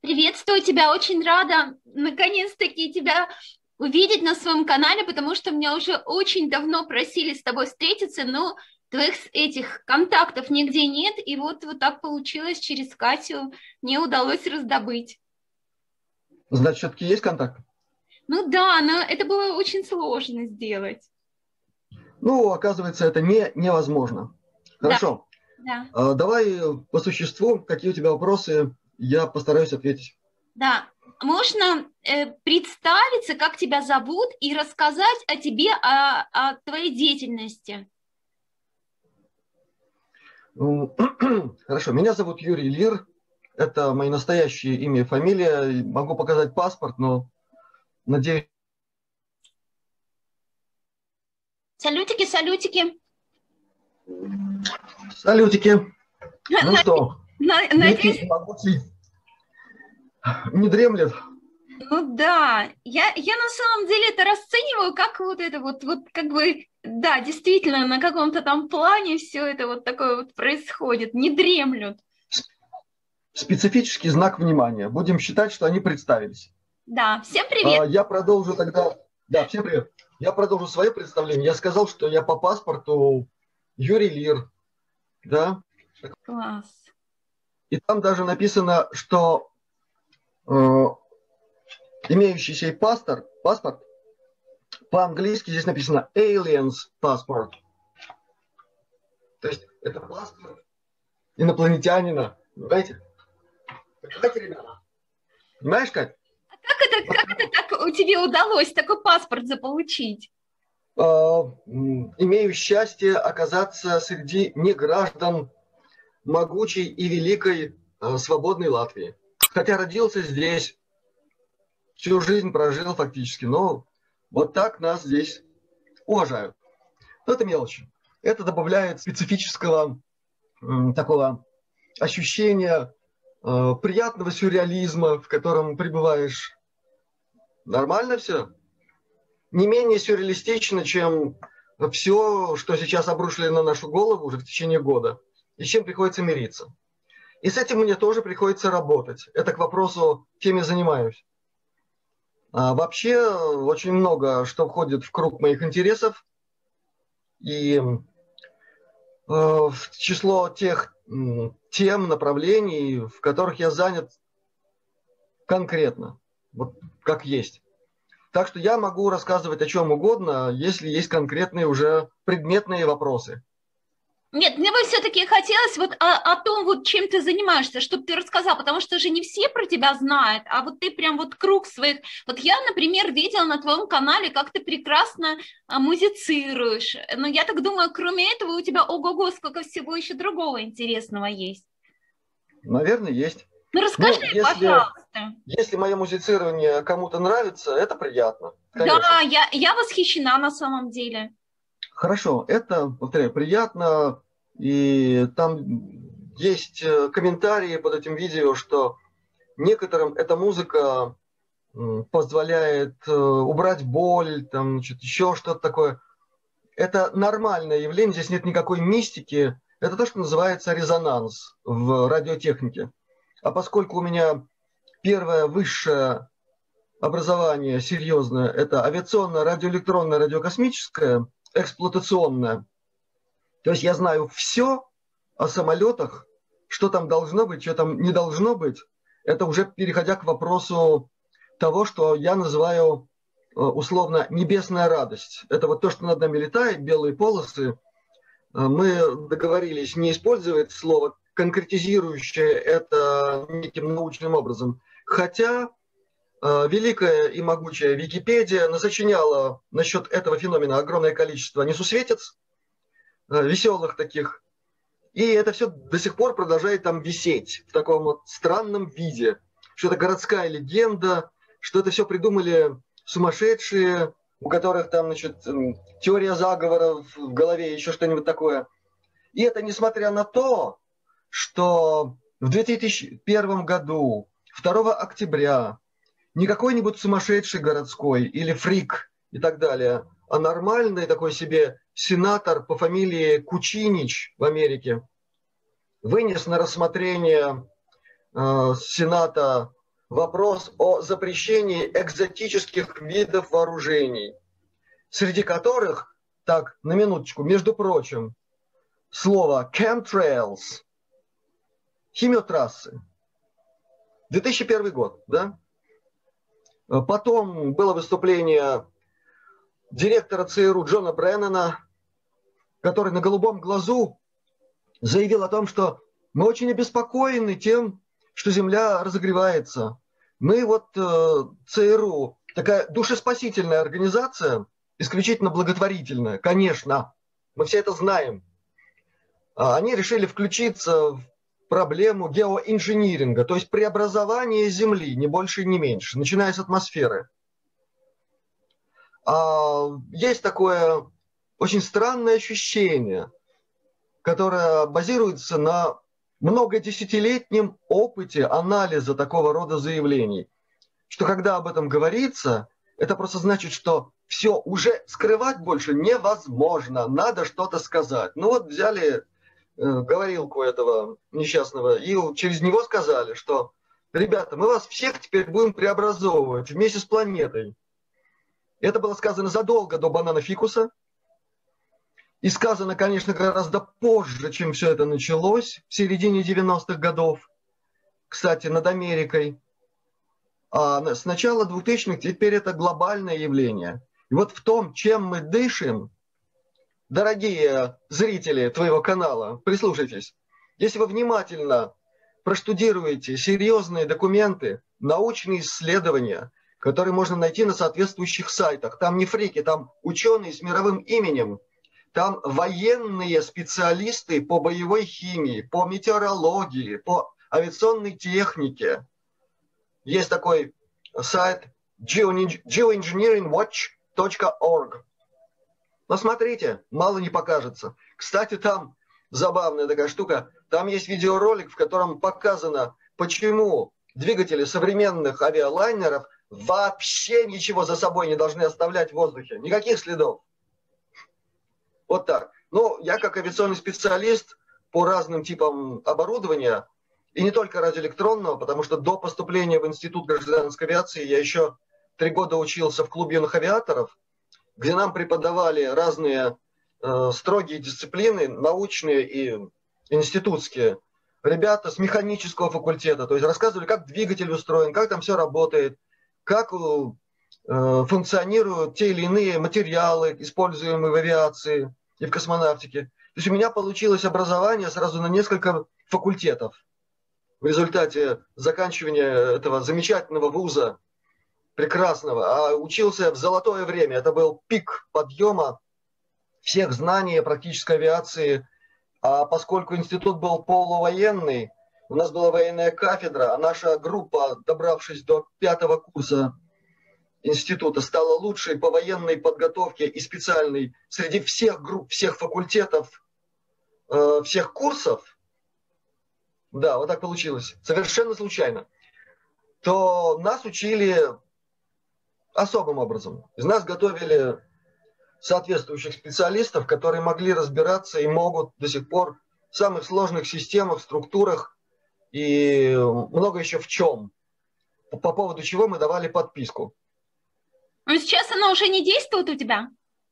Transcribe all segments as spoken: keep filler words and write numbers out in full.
Приветствую тебя, очень рада наконец-таки тебя увидеть на своем канале, потому что меня уже очень давно просили с тобой встретиться, но твоих этих контактов нигде нет, и вот, вот так получилось, через Катю мне удалось раздобыть. Значит, все-таки есть контакт? Ну да, но это было очень сложно сделать. Ну, оказывается, это не, невозможно. Да, Хорошо. да, А, давай по существу, какие у тебя вопросы, я постараюсь ответить. да. Можно э, представиться, как тебя зовут, и рассказать о тебе, о, о твоей деятельности. Ну, хорошо, меня зовут Юрий Лир, это мое настоящее имя и фамилия. Могу показать паспорт, но надеюсь... Салютики, салютики. Салютики. Ну что, великий и Надеюсь, могучий не дремлет. ну да, я, я на самом деле это расцениваю как вот это вот, вот как бы, да, действительно, на каком-то там плане все это вот такое вот происходит, не дремлют. Специфический знак внимания. Будем считать, что они представились. Да, всем привет. А, Я продолжу тогда... Да, всем привет. Я продолжу свое представление. Я сказал, что я по паспорту Юрий Лир, да, Класс. и там даже написано, что э, имеющийся паспорт, паспорт, по-английски здесь написано aliens passport. То есть это паспорт инопланетянина. Понимаете? Понимаете, ребята? Понимаешь, Кать? А как это, как это так у тебе удалось такой паспорт заполучить? Э, имею счастье оказаться среди неграждан могучей и великой э, свободной Латвии. Хотя родился здесь, всю жизнь прожил фактически, но вот так нас здесь уважают. Но это мелочи. Это добавляет специфического э, такого ощущения э, приятного сюрреализма, в котором пребываешь. Нормально все? Не менее сюрреалистично, чем все, что сейчас обрушили на нашу голову уже в течение года, и с чем приходится мириться. И с этим мне тоже приходится работать. Это к вопросу, чем я занимаюсь. А вообще очень много что входит в круг моих интересов. И э, в число тех м, тем, направлений, в которых я занят конкретно, вот как есть. Так что я могу рассказывать о чем угодно, если есть конкретные уже предметные вопросы. Нет, мне бы все-таки хотелось вот о, о том, вот чем ты занимаешься, чтобы ты рассказал, потому что же не все про тебя знают, а вот ты прям вот круг своих... Вот я, например, видела на твоем канале, как ты прекрасно а, музицируешь, но я так думаю, кроме этого у тебя ого-го, сколько всего еще другого интересного есть. Наверное, есть. Ну расскажи, Ну, если, пожалуйста. если мое музицирование кому-то нравится, это приятно, Да, конечно. я, я восхищена на самом деле. Хорошо, это, повторяю, приятно, и там есть комментарии под этим видео, что некоторым эта музыка позволяет убрать боль, там, значит, еще что-то такое. Это нормальное явление, здесь нет никакой мистики, это то, что называется резонанс в радиотехнике. А поскольку у меня первое высшее образование серьезное, это авиационное, радиоэлектронное, радиокосмическое, эксплуатационное. То есть я знаю все о самолетах, что там должно быть, что там не должно быть. Это уже переходя к вопросу того, что я называю условно небесная радость. Это вот то, что над нами летает, белые полосы. Мы договорились не использовать слово, конкретизирующее это неким научным образом. Хотя великая и могучая Википедия насочиняла насчет этого феномена огромное количество несусветиц, веселых таких. И это все до сих пор продолжает там висеть в таком вот странном виде, что это городская легенда, что это все придумали сумасшедшие, у которых там, значит, теория заговора в голове, еще что-нибудь такое. И это несмотря на то, что в две тысячи первом году, второго октября, не какой-нибудь сумасшедший городской или фрик и так далее, а нормальный такой себе сенатор по фамилии Кучинич в Америке вынес на рассмотрение э, Сената вопрос о запрещении экзотических видов вооружений, среди которых, так, на минуточку, между прочим, слово chemtrails, химиотрассы. две тысячи первый год, да? Потом было выступление директора ЦРУ Джона Бреннана, который на голубом глазу заявил о том, что мы очень обеспокоены тем, что Земля разогревается. Мы вот э, ЦРУ, такая душеспасительная организация, исключительно благотворительная, конечно, мы все это знаем. Они решили включиться в проблему геоинжиниринга, то есть преобразования Земли, ни больше, ни меньше, начиная с атмосферы. А есть такое очень странное ощущение, которое базируется на многодесятилетнем опыте анализа такого рода заявлений, что когда об этом говорится, это просто значит, что все, уже скрывать больше невозможно, надо что-то сказать. Ну вот взяли э, говорилку этого несчастного и через него сказали, что ребята, мы вас всех теперь будем преобразовывать вместе с планетой. Это было сказано задолго до банана фикуса. И сказано, конечно, гораздо позже, чем все это началось, в середине девяностых годов, кстати, над Америкой. А с начала двухтысячных теперь это глобальное явление. И вот в том, чем мы дышим, дорогие зрители твоего канала, прислушайтесь, если вы внимательно проштудируете серьезные документы, научные исследования, которые можно найти на соответствующих сайтах, там не фрики, там ученые с мировым именем, там военные специалисты по боевой химии, по метеорологии, по авиационной технике. Есть такой сайт geoengineering watch точка org. Посмотрите, мало не покажется. Кстати, там забавная такая штука. Там есть видеоролик, в котором показано, почему двигатели современных авиалайнеров вообще ничего за собой не должны оставлять в воздухе. Никаких следов. Вот так. Ну, я как авиационный специалист по разным типам оборудования, и не только радиоэлектронного, потому что до поступления в Институт гражданской авиации я еще три года учился в клубе юных авиаторов, где нам преподавали разные э, строгие дисциплины, научные и институтские. Ребята с механического факультета, то есть рассказывали, как двигатель устроен, как там все работает, как э, функционируют те или иные материалы, используемые в авиации и в космонавтике. То есть у меня получилось образование сразу на несколько факультетов. В результате заканчивания этого замечательного вуза, прекрасного, а учился я в золотое время. Это был пик подъема всех знаний о практической авиации. А поскольку институт был полувоенный, у нас была военная кафедра, а наша группа, добравшись до пятого курса института, стала лучшей по военной подготовке и специальной среди всех групп, всех факультетов, э, всех курсов. Да, вот так получилось. Совершенно случайно. То нас учили особым образом. Из нас готовили соответствующих специалистов, которые могли разбираться и могут до сих пор в самых сложных системах, структурах и много еще в чем. По поводу чего мы давали подписку. Но сейчас она уже не действует у тебя?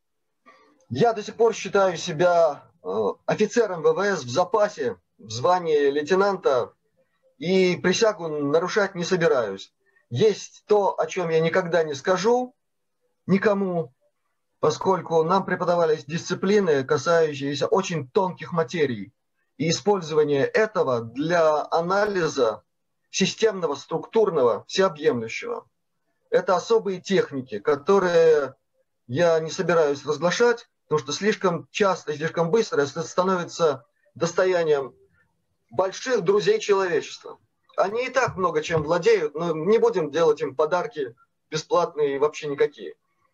Я до сих пор считаю себя офицером ВВС в запасе, в звании лейтенанта, и присягу нарушать не собираюсь. Есть то, о чем я никогда не скажу никому, поскольку нам преподавались дисциплины, касающиеся очень тонких материй, и использование этого для анализа системного, структурного, всеобъемлющего. Это особые техники, которые я не собираюсь разглашать, потому что слишком часто и слишком быстро это становится достоянием больших друзей человечества. Они и так много чем владеют, но не будем делать им подарки бесплатные и вообще никакие.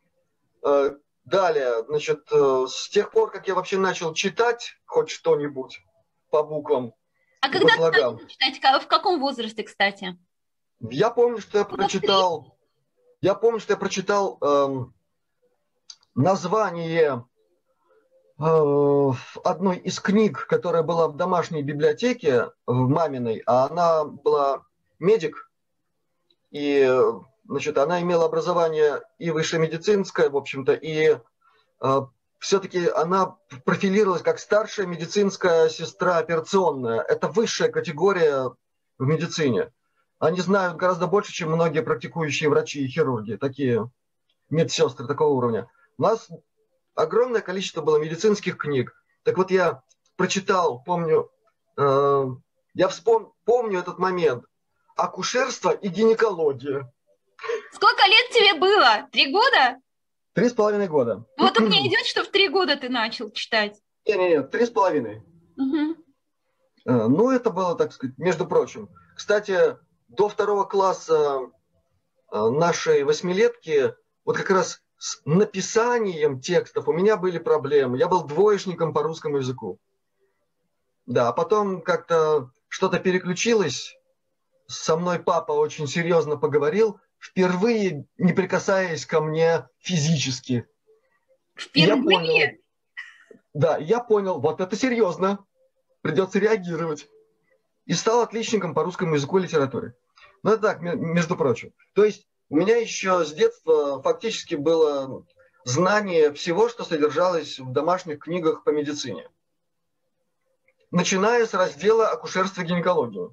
Далее, значит, с тех пор, как я вообще начал читать хоть что-нибудь по буквам, а когда ты начал читать? В каком возрасте, кстати? Я помню, что я прочитал, я помню, что я прочитал эм, название э, одной из книг, которая была в домашней библиотеке, в маминой, а она была медик, И, значит, она имела образование и высшее медицинское, в общем-то, и э, все-таки она профилировалась как старшая медицинская сестра операционная. Это высшая категория в медицине. Они знают гораздо больше, чем многие практикующие врачи и хирурги, такие медсестры такого уровня. У нас огромное количество было медицинских книг. Так вот, я прочитал, помню, э, я вспом... помню этот момент. Акушерство и гинекология. Сколько лет тебе было? Три года? Три с половиной года. Вот у меня идет, что в три года ты начал читать. Нет, нет, нет, три с половиной. Угу. Ну, это было, так сказать, между прочим. Кстати, до второго класса нашей восьмилетки вот как раз с написанием текстов у меня были проблемы. Я был двоечником по русскому языку. Да, а потом как-то что-то переключилось. Со мной папа очень серьезно поговорил, впервые не прикасаясь ко мне физически. Впервые? Я понял, да, я понял, вот это серьезно, придется реагировать. И стал отличником по русскому языку и литературе. Ну, это так, между прочим. То есть у меня еще с детства фактически было знание всего, что содержалось в домашних книгах по медицине. Начиная с раздела акушерства и гинекологии.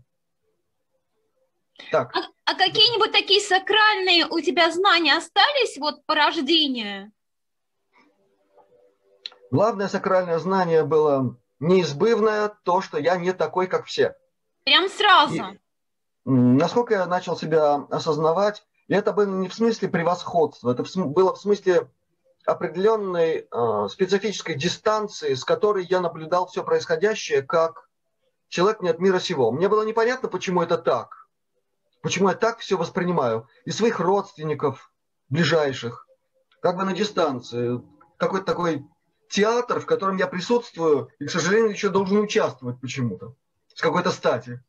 Так. А, а какие-нибудь такие сакральные у тебя знания остались вот по рождению? Главное сакральное знание было неизбывное, то, что я не такой, как все. Прям сразу? И, насколько я начал себя осознавать, и это было не в смысле превосходства, это было в смысле определенной э, специфической дистанции, с которой я наблюдал все происходящее, как человек не от мира сего. Мне было непонятно, почему это так. Почему я так все воспринимаю? И своих родственников ближайших, как бы на дистанции. Какой-то такой театр, в котором я присутствую, и, к сожалению, еще должен участвовать почему-то. С какой-то стати.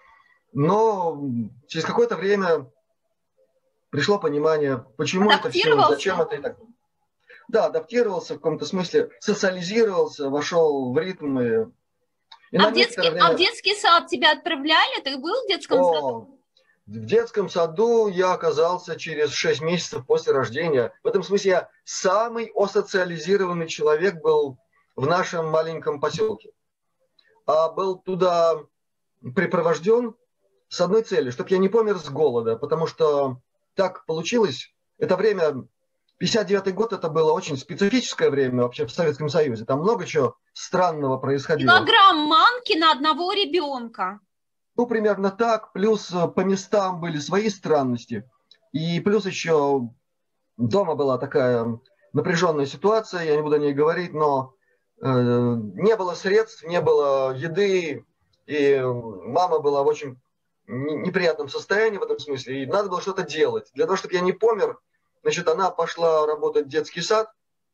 Но через какое-то время пришло понимание, почему это все, зачем это и так. Да, адаптировался в каком-то смысле, социализировался, вошел в ритм. И, и а, в детский, время... а в детский сад тебя отправляли? Ты был в детском О, саду? В детском саду я оказался через шесть месяцев после рождения. В этом смысле я самый асоциализированный человек был в нашем маленьком поселке. А был туда припровожден с одной целью, чтобы я не помер с голода, потому что так получилось. Это время, пятьдесят девятый год, это было очень специфическое время вообще в Советском Союзе. Там много чего странного происходило. Килограмм манки на одного ребенка. Ну, примерно так. Плюс по местам были свои странности. И плюс еще дома была такая напряженная ситуация, я не буду о ней говорить, но э, не было средств, не было еды, и мама была в очень неприятном состоянии в этом смысле, и надо было что-то делать. Для того, чтобы я не помер, значит, она пошла работать в детский сад,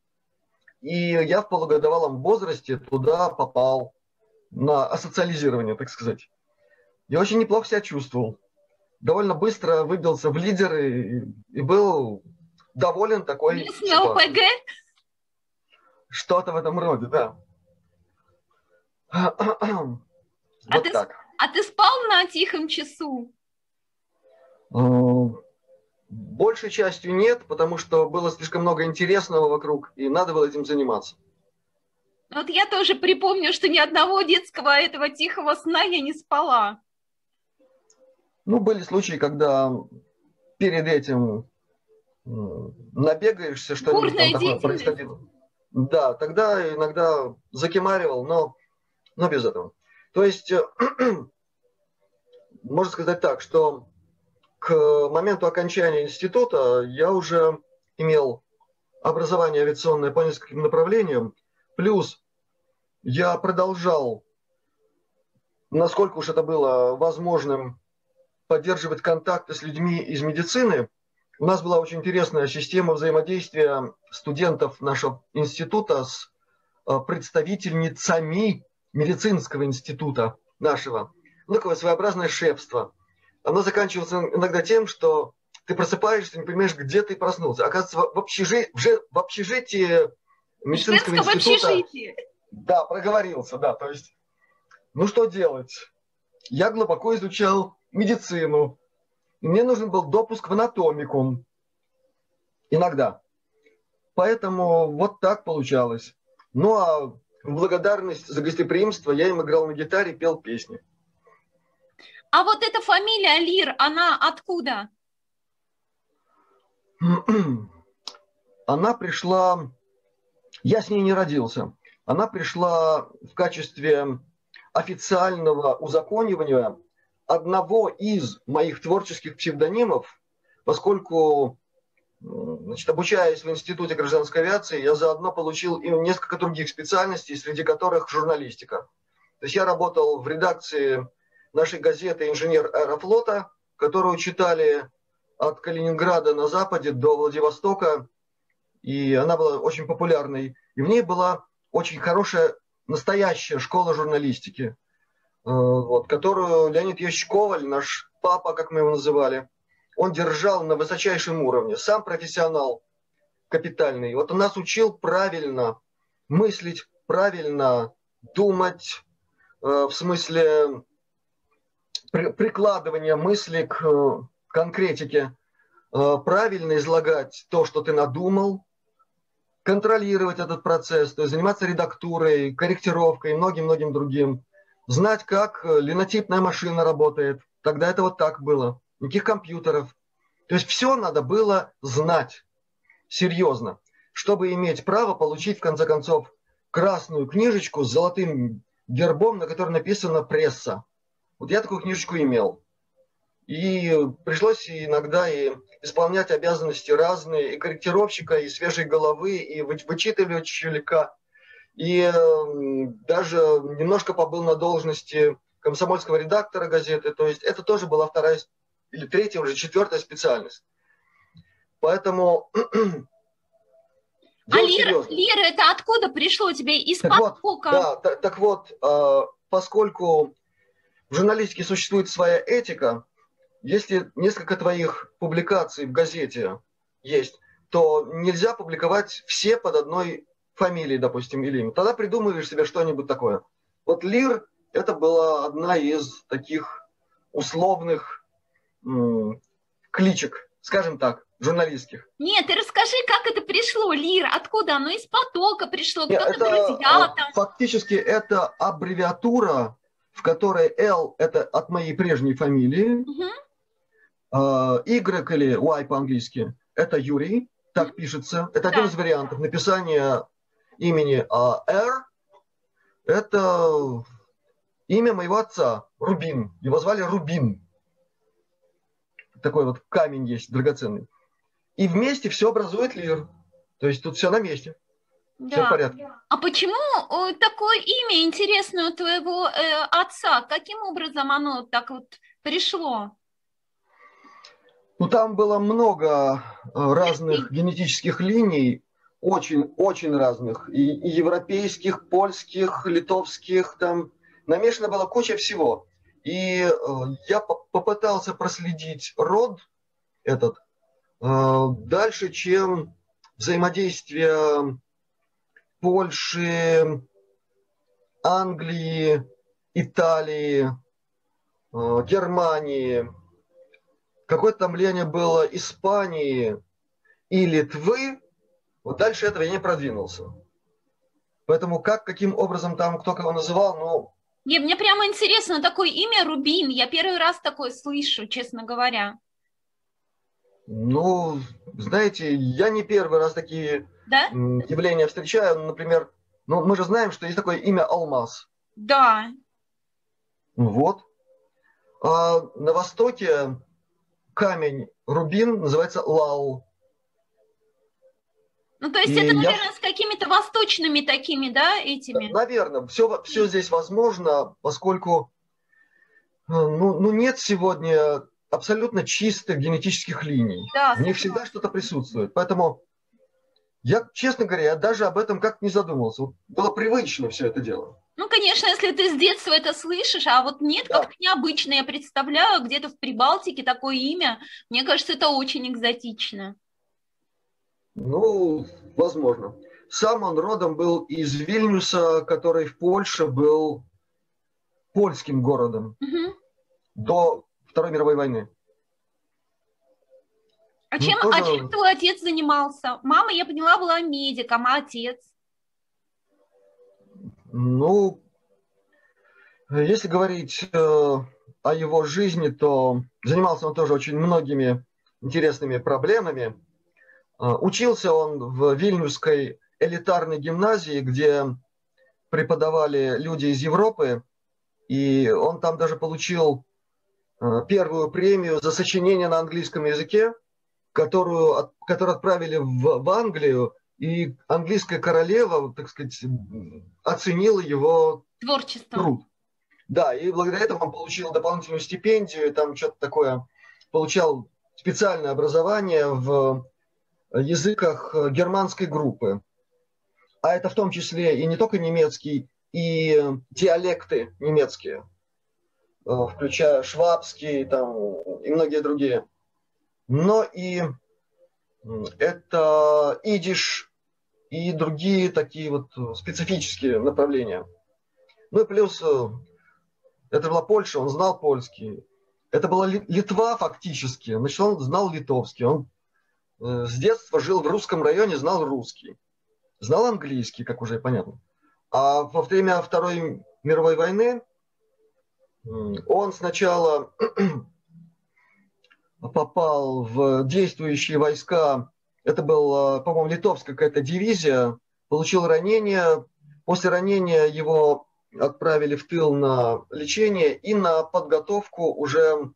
и я в полугодовалом возрасте туда попал на асоциализирование, так сказать. Я очень неплохо себя чувствовал. Довольно быстро выбился в лидеры и, и был доволен такой ОПГ? Что-то в этом роде, да. Вот а, ты, так. а ты спал на тихом часу? Большей частью нет, потому что было слишком много интересного вокруг, и надо было этим заниматься. Вот я тоже припомню, что ни одного детского этого тихого сна я не спала. Ну, были случаи, когда перед этим набегаешься, что-нибудь там такое происходило. Да, тогда иногда закимаривал, но, но без этого. То есть, можно сказать так, что к моменту окончания института я уже имел образование авиационное по нескольким направлениям, плюс я продолжал, насколько уж это было возможным, поддерживать контакты с людьми из медицины. У нас была очень интересная система взаимодействия студентов нашего института с представительницами медицинского института нашего. Ну, такое своеобразное шефство. Оно заканчивалось иногда тем, что ты просыпаешься, не понимаешь, где ты проснулся. Оказывается, в общежитии, в общежитии медицинского института... Общежитии. Да, проговорился, да. То есть, ну что делать? Я глубоко изучал медицину. и мне нужен был допуск в анатомикум. Иногда. Поэтому вот так получалось. Ну а в благодарность за гостеприимство я им играл на гитаре, пел песни. А вот эта фамилия Лир, она откуда? Она пришла... Я с ней не родился. Она пришла в качестве официального узаконивания одного из моих творческих псевдонимов, поскольку, значит, обучаясь в Институте гражданской авиации, я заодно получил и несколько других специальностей, среди которых журналистика. То есть я работал в редакции нашей газеты «Инженер аэрофлота», которую читали от Калининграда на западе до Владивостока, и она была очень популярной. И в ней была очень хорошая, настоящая школа журналистики, вот, которую Леонид Ильич Коваль, наш папа, как мы его называли, он держал на высочайшем уровне. Сам профессионал капитальный. Вот он нас учил правильно мыслить, правильно думать, в смысле прикладывания мысли к конкретике, правильно излагать то, что ты надумал, контролировать этот процесс, то есть заниматься редактурой, корректировкой и многим-многим другим. Знать, как линотипная машина работает. Тогда это вот так было. Никаких компьютеров. То есть все надо было знать серьезно, чтобы иметь право получить, в конце концов, красную книжечку с золотым гербом, на которой написано «пресса». Вот я такую книжечку имел. И пришлось иногда и исполнять обязанности разные, и корректировщика, и свежей головы, и вычитывателя, и даже немножко побыл на должности комсомольского редактора газеты. То есть это тоже была вторая или третья, уже четвертая специальность. Поэтому... А Лир, Лир, это откуда пришло тебе? Из-под бока? Да, так, так вот, поскольку в журналистике существует своя этика, если несколько твоих публикаций в газете есть, то нельзя публиковать все под одной фамилией, допустим, или имя. Тогда придумываешь себе что-нибудь такое. Вот Лир – это была одна из таких условных м- кличек, скажем так, журналистских. Нет, ты расскажи, как это пришло, Лир, откуда оно из потока пришло, кто-то это, друзья там. Фактически это аббревиатура, в которой L – это от моей прежней фамилии, угу. Y или Y по-английски – это Юрий, так mm-hmm. пишется. Это да. один из вариантов написания имени. А R – это имя моего отца, Рубин. Его звали Рубин. Такой вот камень есть драгоценный. И вместе все образует Лир. То есть тут все на месте. Да. Все в порядке. А почему такое имя интересное у твоего э, отца? Каким образом оно так вот пришло? Ну, там было много разных генетических линий, очень-очень разных, и, и европейских, польских, литовских, там намешано было куча всего. И э, я по- попытался проследить род этот э, дальше, чем взаимодействие Польши, Англии, Италии, э, Германии. Какое-то там влияние было Испании и Литвы. Вот дальше этого я не продвинулся. Поэтому как, каким образом там кто кого называл, ну... Не, мне прямо интересно, такое имя Рубин. Я первый раз такое слышу, честно говоря. Ну, знаете, я не первый раз такие да? явления встречаю. Например, ну, мы же знаем, что есть такое имя Алмаз. Да. Вот. А на Востоке камень рубин называется лау. Ну, то есть и это, наверное, я... с какими-то восточными такими, да, этими? Наверное, все, все здесь возможно, поскольку ну, ну, нет сегодня абсолютно чистых генетических линий. Да, в них всегда что-то присутствует. Поэтому я, честно говоря, я даже об этом как-то не задумывался. Было привычно все это дело. Ну, конечно, если ты с детства это слышишь, а вот нет, да. Как-то необычно. Я представляю, где-то в Прибалтике такое имя. Мне кажется, это очень экзотично. Ну, возможно. Сам он родом был из Вильнюса, который в Польше был польским городом угу. до Второй мировой войны. А Ну, чем, а тоже, чем твой отец занимался? Мама, я поняла, была медиком, а отец? ну, если говорить э, о его жизни, то занимался он тоже очень многими интересными проблемами. Э, учился он в Вильнюсской элитарной гимназии, где преподавали люди из Европы, и он там даже получил э, первую премию за сочинение на английском языке, которую, от- которую отправили в, в Англию, и английская королева, так сказать, оценила его Творчество. труд. Да, и благодаря этому он получил дополнительную стипендию, там что-то такое, получал специальное образование в языках германской группы. А это в том числе и не только немецкий, и диалекты немецкие, э, включая швабский там, и многие другие. Но и м, это идиш и другие такие вот специфические направления. Ну и плюс э, это была Польша, он знал польский. Это была Литва фактически, значит, он знал литовский. Он э, с детства жил в русском районе, знал русский. Знал английский, как уже понятно. А во время Второй мировой войны он сначала попал в действующие войска. Это был, по-моему, литовская какая-то дивизия. Получил ранение. После ранения его отправили в тыл на лечение и на подготовку уже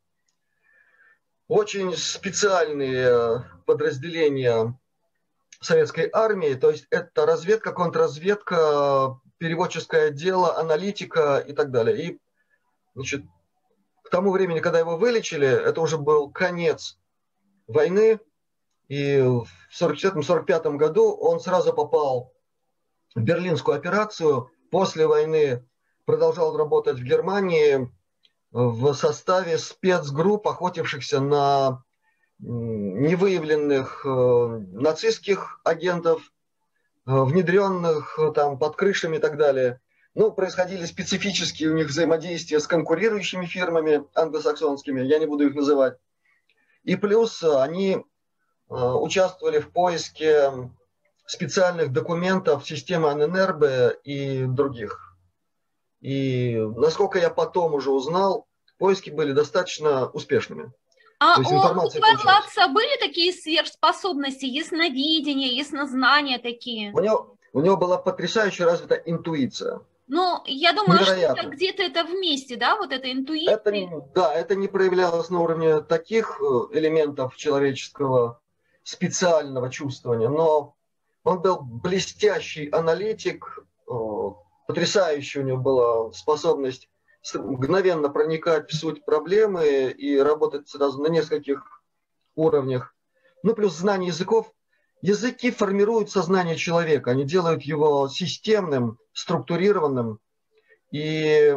очень специальные подразделения советской армии. То есть это разведка, контрразведка, переводческое дело, аналитика и так далее. И, значит, к тому времени, когда его вылечили, это уже был конец войны. И в сорок четвёртом — сорок пятом году он сразу попал в Берлинскую операцию. После войны продолжал работать в Германии в составе спецгрупп, охотившихся на невыявленных э, нацистских агентов, э, внедренных э, там под крышами и так далее. Ну, происходили специфические у них взаимодействия с конкурирующими фирмами англосаксонскими, я не буду их называть. И плюс они э, участвовали в поиске специальных документов системы Анненербе и других. И насколько я потом уже узнал, поиски были достаточно успешными. То А есть у, у информация твоего получалась. отца были такие сверхспособности, ясновидение, яснознания такие? У него, у него была потрясающе развита интуиция. Ну, я думаю, что это Невероятно. где-то это вместе, да, вот эта Это, интуиция. да, это не проявлялось на уровне таких э, элементов человеческого специального чувствования, но он был блестящий аналитик, э, потрясающая у него была способность мгновенно проникать в суть проблемы и работать сразу на нескольких уровнях. Ну, плюс знание языков. Языки формируют сознание человека, они делают его системным, структурированным, и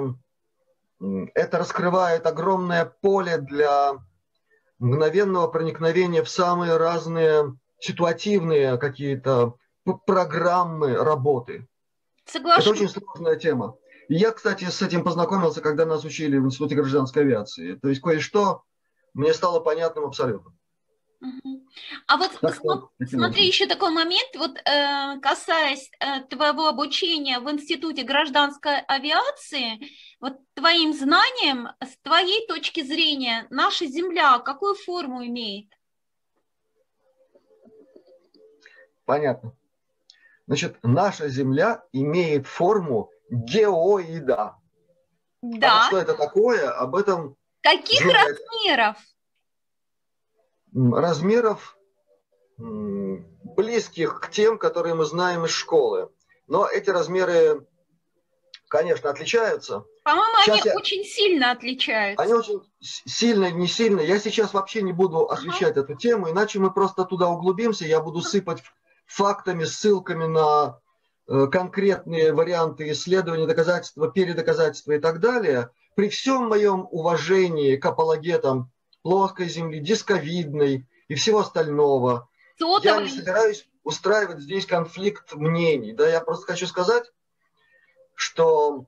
это раскрывает огромное поле для мгновенного проникновения в самые разные ситуативные какие-то программы работы. Это Соглашусь. очень сложная тема. И я, кстати, с этим познакомился, когда нас учили в Институте гражданской авиации. То есть кое-что мне стало понятным абсолютно. Мгм. А вот Так смо- что, таким смотри, образом. еще такой момент, вот э, касаясь э, твоего обучения в Институте гражданской авиации, вот твоим знанием, с твоей точки зрения, наша Земля какую форму имеет? Понятно. Значит, наша Земля имеет форму геоида. А вот Да. что это такое, об этом Каких знает размеров? размеров близких к тем, которые мы знаем из школы. Но эти размеры, конечно, отличаются. По-моему, они Сейчас я... очень сильно Они отличаются. очень сильно, не сильно. Я сейчас вообще не буду Ага. освещать эту тему, иначе мы просто туда углубимся. Я буду сыпать фактами, ссылками на э, конкретные варианты исследования, доказательства, передоказательства и так далее. При всем моем уважении к апологетам плоской Земли, дисковидной и всего остального, я не Сотовый. собираюсь устраивать здесь конфликт мнений. Да, я просто хочу сказать, что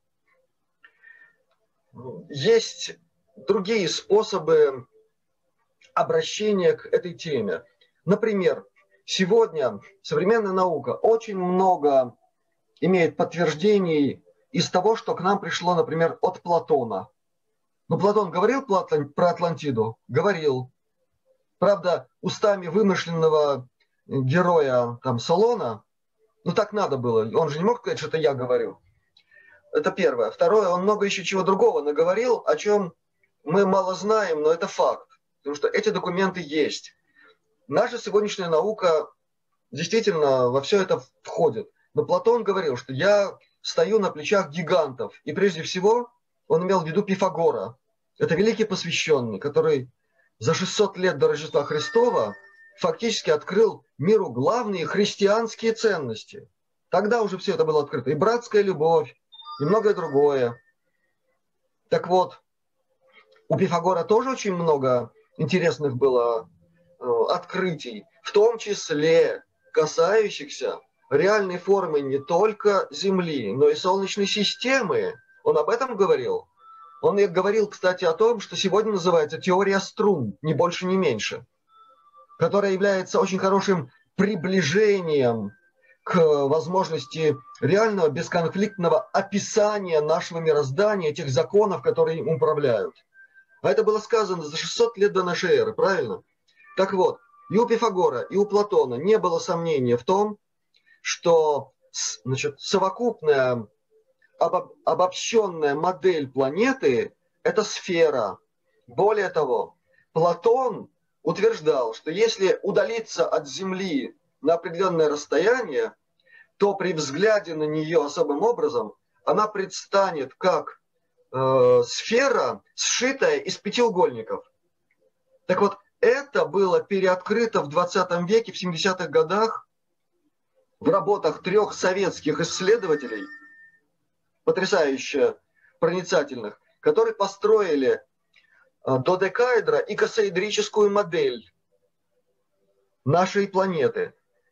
есть другие способы обращения к этой теме. Например, сегодня современная наука очень много имеет подтверждений из того, что к нам пришло, например, от Платона. Ну, Платон говорил про Атлантиду? Говорил. Правда, устами вымышленного героя там, Солона, ну так надо было. Он же не мог сказать, что это я говорю. Это первое. Второе, он много еще чего другого наговорил, о чем мы мало знаем, но это факт. Потому что эти документы есть. Наша сегодняшняя наука действительно во все это входит. Но Платон говорил, что я стою на плечах гигантов. И прежде всего он имел в виду Пифагора. Это великий посвященный, который за шестьсот лет до Рождества Христова фактически открыл миру главные христианские ценности. Тогда уже все это было открыто. И братская любовь, и многое другое. Так вот, у Пифагора тоже очень много интересных было э, открытий, в том числе касающихся реальной формы не только Земли, но и Солнечной системы. Он об этом говорил. Он и говорил, кстати, о том, что сегодня называется теория струн, ни больше, ни меньше, которая является очень хорошим приближением к возможности реального бесконфликтного описания нашего мироздания, этих законов, которые им управляют. А это было сказано за шестьсот лет до нашей эры, правильно? Так вот, и у Пифагора, и у Платона не было сомнения в том, что, значит, совокупная обобщенная модель планеты – это сфера. Более того, Платон утверждал, что если удалиться от Земли на определенное расстояние, то при взгляде на нее особым образом она предстанет как э, сфера, сшитая из пятиугольников. Так вот, это было переоткрыто в двадцатом веке, в семидесятых годах, в работах трех советских исследователей, потрясающе проницательных, которые построили додекаэдро и косаэдрическую модель нашей планеты.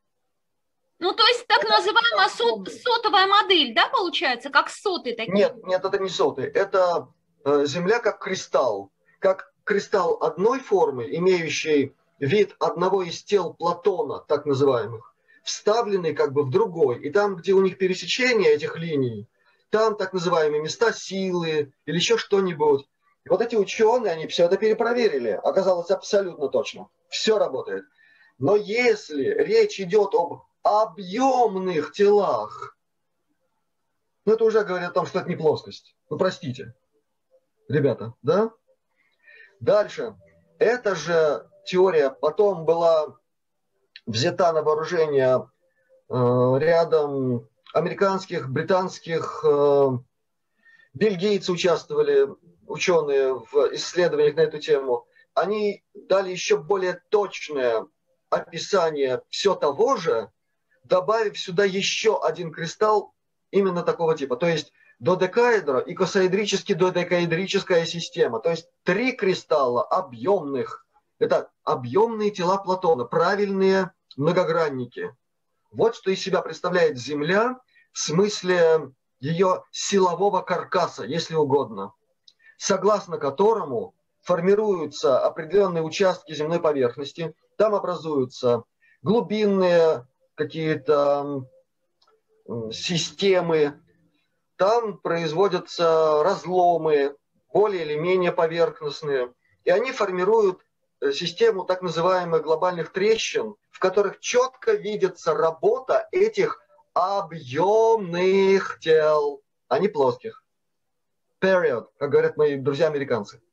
Ну, то есть так называемая сот, сотовая модель, да, получается, как соты такие? Нет, нет, это не соты. Это э, Земля как кристалл. Как кристалл одной формы, имеющий вид одного из тел Платона, так называемых, вставленный как бы в другой. И там, где у них пересечение этих линий, там так называемые места силы или еще что-нибудь. И вот эти ученые, они все это перепроверили. Оказалось абсолютно точно. Все работает. Но если речь идет об объемных телах, ну это уже говорит о том, что это не плоскость. Ну простите, ребята, да? Дальше. Эта же теория потом была взята на вооружение э, рядом американских, британских, э, бельгийцы участвовали, ученые в исследованиях на эту тему. Они дали еще более точное описание все того же, добавив сюда еще один кристалл именно такого типа. То есть додекаэдро и косаэдрически додекаэдрическая система. То есть три кристалла объемных. Это объемные тела Платона, правильные многогранники. Вот что из себя представляет Земля в смысле ее силового каркаса, если угодно, согласно которому формируются определенные участки земной поверхности, там образуются глубинные какие-то системы, там производятся разломы, более или менее поверхностные, и они формируют систему так называемых глобальных трещин, в которых четко видится работа этих объемных тел, а не плоских. Period, как говорят мои друзья-американцы.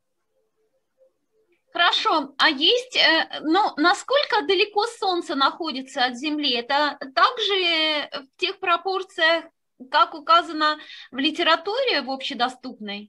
Хорошо, а есть, ну, насколько далеко Солнце находится от Земли? Это также в тех пропорциях, как указано в литературе, в общедоступной?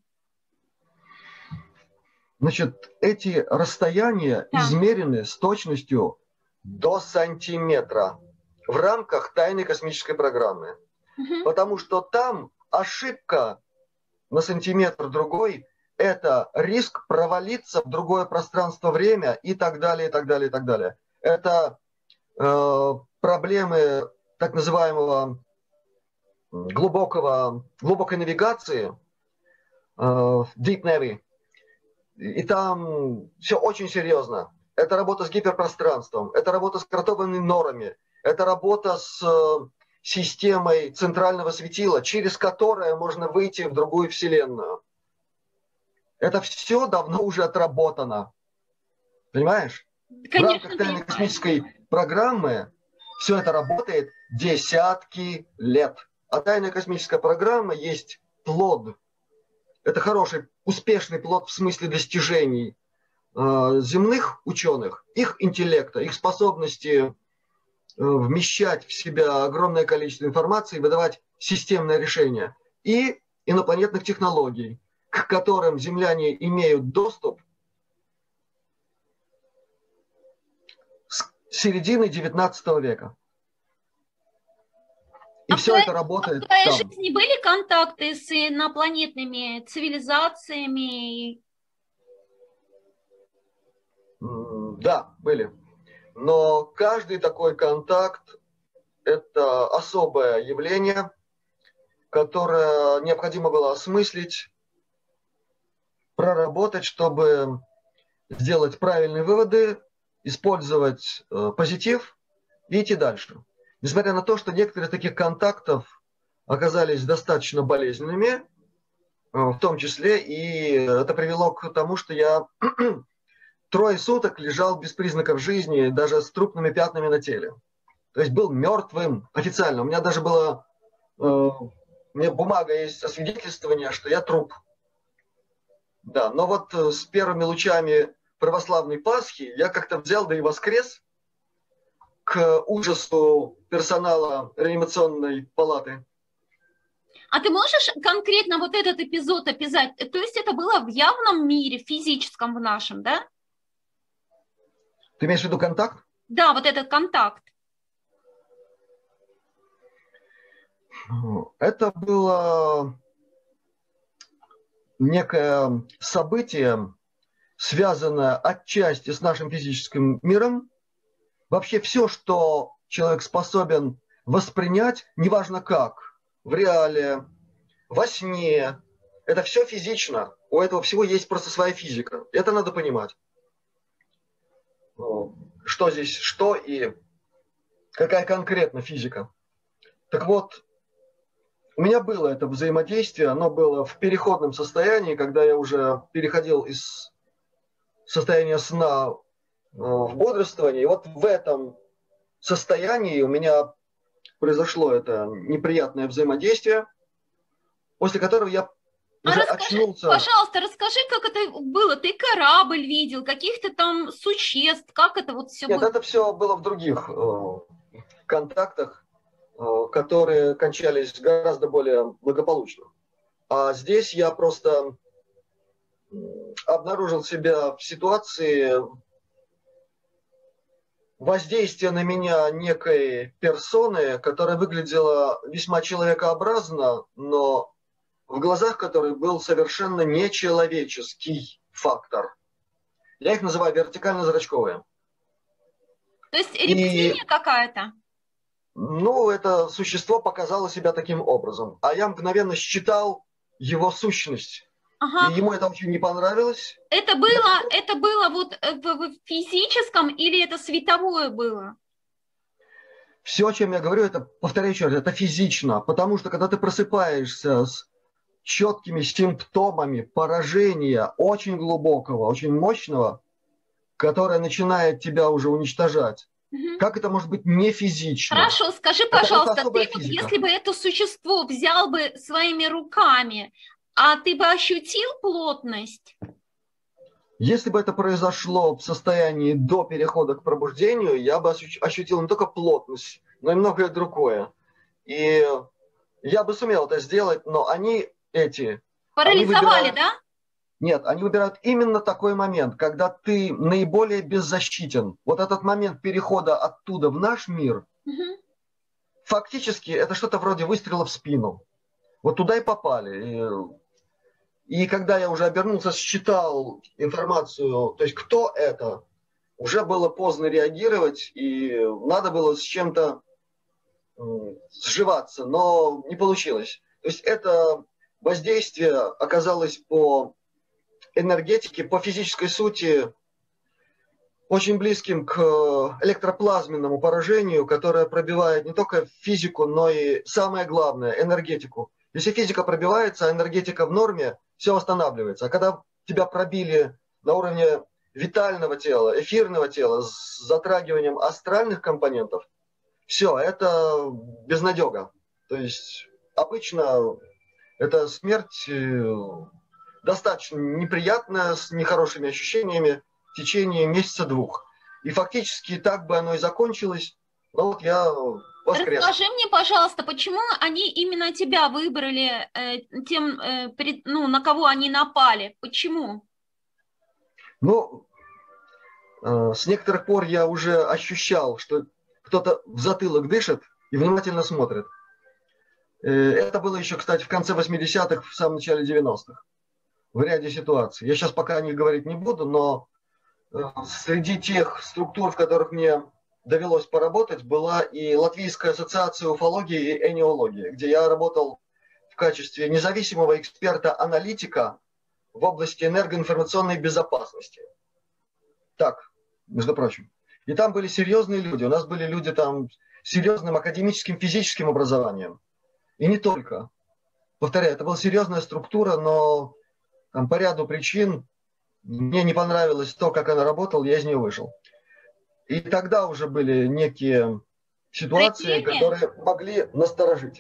Значит, эти расстояния да. измерены с точностью до сантиметра в рамках тайной космической программы. Угу. Потому что там ошибка на сантиметр другой – это риск провалиться в другое пространство-время и так далее, и так далее, и так далее. Это э, проблемы так называемого глубокого, глубокой навигации, э, Deep Navy. И там все очень серьезно. это работа с гиперпространством, это работа с кротовыми норами, это работа с э, системой центрального светила, через которое можно выйти в другую вселенную. Это все давно уже отработано. Понимаешь? Конечно, в рамках тайной понимаю. космической программы все это работает десятки лет. А тайная космическая программа есть плод. Это хороший, успешный плод в смысле достижений э, земных ученых, их интеллекта, их способности э, вмещать в себя огромное количество информации, выдавать системное решение, и инопланетных технологий, к которым земляне имеют доступ с середины девятнадцатого века. И а все в это работает в твоей там. жизни были контакты с инопланетными цивилизациями? Да, были. Но каждый такой контакт – это особое явление, которое необходимо было осмыслить, проработать, чтобы сделать правильные выводы, использовать э, позитив и идти дальше. Несмотря на то, что некоторые из таких контактов оказались достаточно болезненными, э, в том числе, и это привело к тому, что я трое суток лежал без признаков жизни, даже с трупными пятнами на теле. То есть был мертвым официально. У меня даже было, э, у меня бумага есть освидетельствование, что я труп. Да, но вот э, с первыми лучами православной Пасхи я как-то взял, да и воскрес, к ужасу персонала реанимационной палаты. А ты можешь конкретно вот этот эпизод описать? То есть это было в явном мире, физическом в нашем, да? Ты имеешь в виду контакт? Да, вот этот контакт. Это было некое событие, связанное отчасти с нашим физическим миром. Вообще все, что человек способен воспринять, неважно как, в реале, во сне, это все физично. У этого всего есть просто своя физика. Это надо понимать. Что здесь, что и какая конкретно физика. Так вот, у меня было это взаимодействие, оно было в переходном состоянии, когда я уже переходил из состояния сна в бодрствование. И вот в этом состоянии у меня произошло это неприятное взаимодействие, после которого я А уже расскажи, очнулся. пожалуйста, расскажи, как это было. Ты корабль видел, каких-то там существ, как это вот все Нет, было? это все было в других э, контактах, э, которые кончались гораздо более благополучно. А здесь я просто обнаружил себя в ситуации воздействия на меня некой персоны, которая выглядела весьма человекообразно, но в глазах которой был совершенно нечеловеческий фактор. Я их называю вертикально-зрачковые. То есть И, рептилия какая-то? ну, это существо показало себя таким образом. А я мгновенно считал его сущность. Ага. И ему это очень не понравилось. Это было, это было вот в, в физическом или это световое было? Все, о чем я говорю, это, повторяю еще раз, это физично. Потому что когда ты просыпаешься с четкими симптомами поражения очень глубокого, очень мощного, которое начинает тебя уже уничтожать, Угу. как это может быть не физично? Хорошо, скажи, Это пожалуйста, ты вот, физика. если бы это существо взял бы своими руками, а ты бы ощутил плотность? Если бы это произошло в состоянии до перехода к пробуждению, я бы ощутил не только плотность, но и многое другое. И я бы сумел это сделать, но они эти... Парализовали, они выбирают... да? Нет, они выбирают именно такой момент, когда ты наиболее беззащитен. Вот этот момент перехода оттуда в наш мир, угу. Фактически это что-то вроде выстрела в спину. Вот туда и попали. И, и когда я уже обернулся, считал информацию, то есть кто это, уже было поздно реагировать, и надо было с чем-то э, сживаться, но не получилось. То есть это воздействие оказалось по энергетике, по физической сути очень близким к электроплазменному поражению, которое пробивает не только физику, но и, самое главное, энергетику. Если физика пробивается, а энергетика в норме, все восстанавливается. А когда тебя пробили на уровне витального тела, эфирного тела, с затрагиванием астральных компонентов, все, это безнадега. То есть обычно это смерть достаточно неприятная, с нехорошими ощущениями в течение месяца-двух. И фактически так бы оно и закончилось, но вот я воскрес. Расскажи мне, пожалуйста, почему они именно тебя выбрали э, тем, э, перед, ну, на кого они напали? Почему? Ну, э, с некоторых пор я уже ощущал, что кто-то в затылок дышит и внимательно смотрит. Э, это было еще, кстати, в конце восьмидесятых, в самом начале девяностых. В ряде ситуаций. Я сейчас пока о них говорить не буду, но э, среди тех структур, в которых мне довелось поработать, была и Латвийская ассоциация уфологии и энеологии, где я работал в качестве независимого эксперта-аналитика в области энергоинформационной безопасности. Так, между прочим. И там были серьезные люди. У нас были люди там с серьезным академическим физическим образованием. И не только. Повторяю, это была серьезная структура, но там, по ряду причин мне не понравилось то, как она работала, я из нее вышел. И тогда уже были некие ситуации, которые могли насторожить.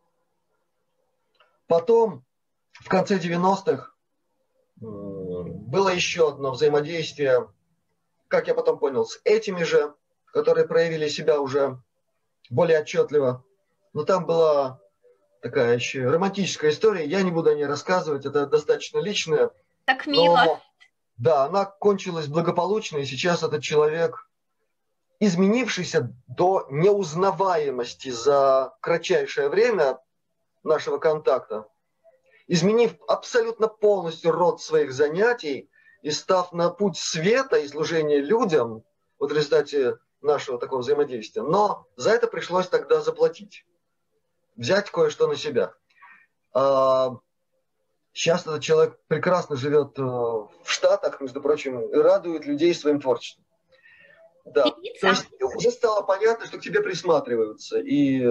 Потом, в конце девяностых, было еще одно взаимодействие, как я потом понял, с этими же, которые проявили себя уже более отчетливо. Но там была такая еще романтическая история, я не буду о ней рассказывать, это достаточно личное. Так мило. Но, да, она кончилась благополучно, и сейчас этот человек, изменившийся до неузнаваемости за кратчайшее время нашего контакта, изменив абсолютно полностью род своих занятий и став на путь света и служения людям, вот в результате нашего такого взаимодействия, но за это пришлось тогда заплатить, взять кое-что на себя. Сейчас этот человек прекрасно живет в Штатах, между прочим, и радует людей своим творчеством. Да. То есть уже стало понятно, что к тебе присматриваются. И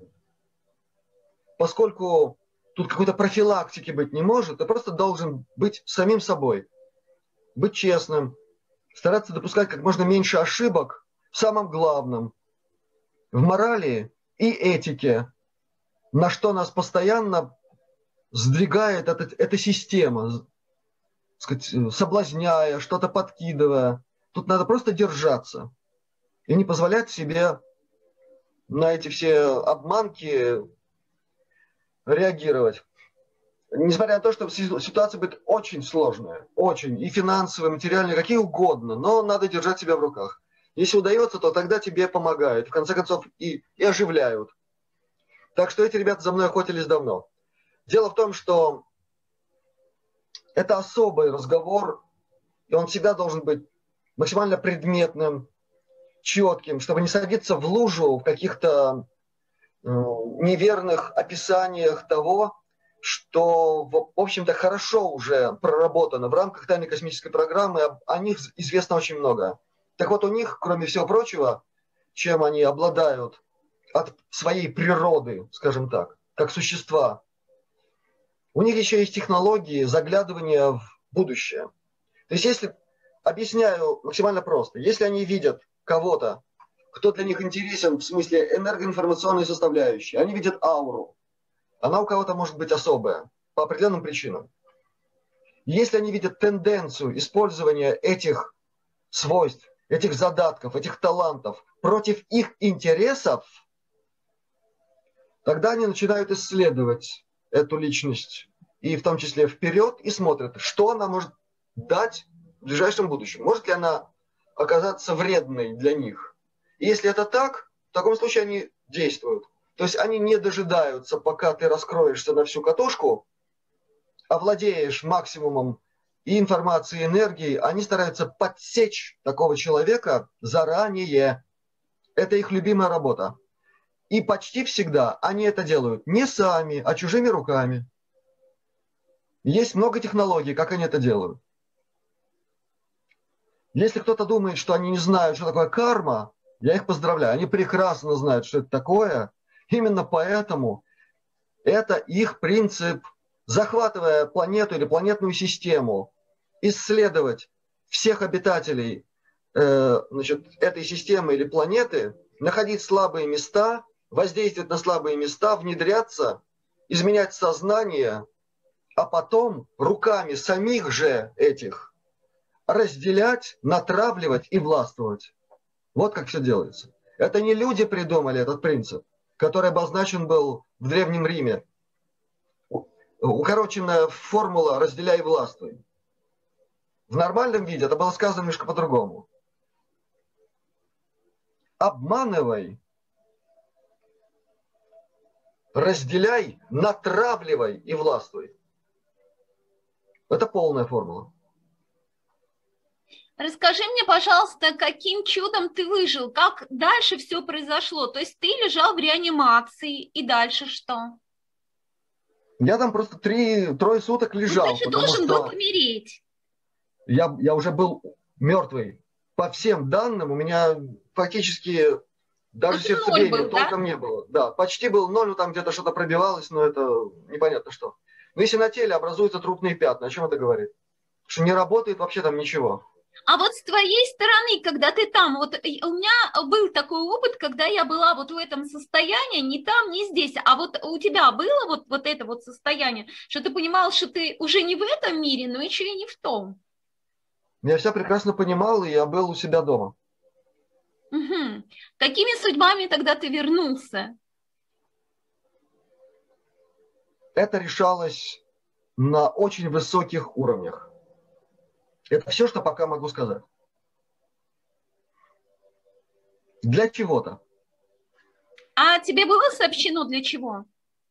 поскольку тут какой-то профилактики быть не может, ты просто должен быть самим собой, быть честным, стараться допускать как можно меньше ошибок в самом главном, в морали и этике, на что нас постоянно сдвигает эта, эта система, сказать, соблазняя, что-то подкидывая. Тут надо просто держаться и не позволять себе на эти все обманки реагировать. Несмотря на то, что ситуация будет очень сложная, очень, и финансовая, и материальная, какие угодно, но надо держать себя в руках. Если удается, то тогда тебе помогают, в конце концов, и, и оживляют. Так что эти ребята за мной охотились давно. Дело в том, что это особый разговор, и он всегда должен быть максимально предметным, четким, чтобы не садиться в лужу в каких-то э, неверных описаниях того, что, в общем-то, хорошо уже проработано в рамках тайной космической программы, о них известно очень много. Так вот, у них, кроме всего прочего, чем они обладают от своей природы, скажем так, как существа, у них еще есть технологии заглядывания в будущее. То есть, если, объясняю максимально просто, если они видят кого-то, кто для них интересен в смысле энергоинформационной составляющей, они видят ауру, она у кого-то может быть особая, по определенным причинам. Если они видят тенденцию использования этих свойств, этих задатков, этих талантов против их интересов, тогда они начинают исследовать эту личность, и в том числе вперед, и смотрят, что она может дать в ближайшем будущем. Может ли она оказаться вредной для них? И если это так, в таком случае они действуют. То есть они не дожидаются, пока ты раскроешься на всю катушку, овладеешь максимумом и информации, и энергии, они стараются подсечь такого человека заранее. Это их любимая работа. И почти всегда они это делают не сами, а чужими руками. Есть много технологий, как они это делают. Если кто-то думает, что они не знают, что такое карма, я их поздравляю. Они прекрасно знают, что это такое. Именно поэтому это их принцип, захватывая планету или планетную систему, исследовать всех обитателей э, значит, этой системы или планеты, находить слабые места, воздействовать на слабые места, внедряться, изменять сознание, а потом руками самих же этих разделять, натравливать и властвовать. Вот как все делается. Это не люди придумали этот принцип, который обозначен был в Древнем Риме. Укороченная формула «разделяй и властвуй». В нормальном виде это было сказано немножко по-другому. Обманывай, разделяй, натравливай и властвуй. Это полная формула. Расскажи мне, пожалуйста, каким чудом ты выжил? Как дальше все произошло? То есть ты лежал в реанимации, и дальше что? Я там просто три, трое суток лежал. Ну, ты же должен был помереть. Я, я уже был мертвый. По всем данным у меня фактически даже сердцебиения толком да? не было. Да, почти был ноль, ну там где-то что-то пробивалось, но это непонятно что. Но если на теле образуются трупные пятна, о чем это говорит? Что не работает вообще там ничего. А вот с твоей стороны, когда ты там, вот у меня был такой опыт, когда я была вот в этом состоянии, не там, не здесь, а вот у тебя было вот, вот это вот состояние, что ты понимал, что ты уже не в этом мире, но еще и не в том. Я все прекрасно понимал, и я был у себя дома. Угу. Какими судьбами тогда ты вернулся? Это решалось на очень высоких уровнях. Это все, что пока могу сказать. Для чего-то. А тебе было сообщено для чего?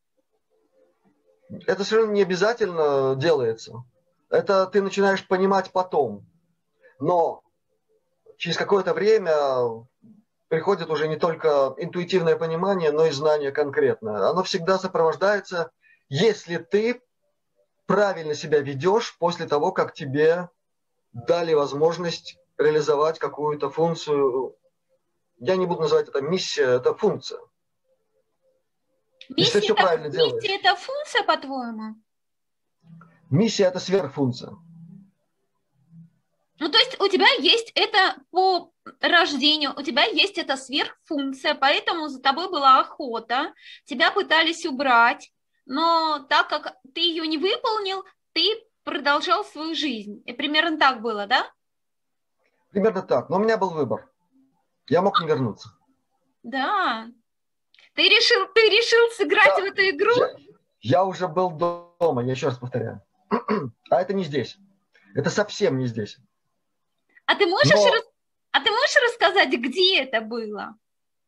Это совершенно не обязательно делается. Это ты начинаешь понимать потом. Но через какое-то время приходит уже не только интуитивное понимание, но и знание конкретное. Оно всегда сопровождается, если ты правильно себя ведешь после того, как тебе дали возможность реализовать какую-то функцию. Я не буду называть это миссия, это функция. Миссия, Если все это, правильно миссия делаешь. это функция, по-твоему? Миссия – это сверхфункция. Ну, то есть у тебя есть это по рождению, у тебя есть эта сверхфункция, поэтому за тобой была охота, тебя пытались убрать, но так как ты ее не выполнил, ты продолжал свою жизнь. И примерно так было, да? Примерно так. Но у меня был выбор. Я мог не вернуться. Да. Ты решил, ты решил сыграть Да. в эту игру? Я, я уже был дома, я еще раз повторяю. А это не здесь. Это совсем не здесь. А ты можешь, Но... рас... а ты можешь рассказать, где это было?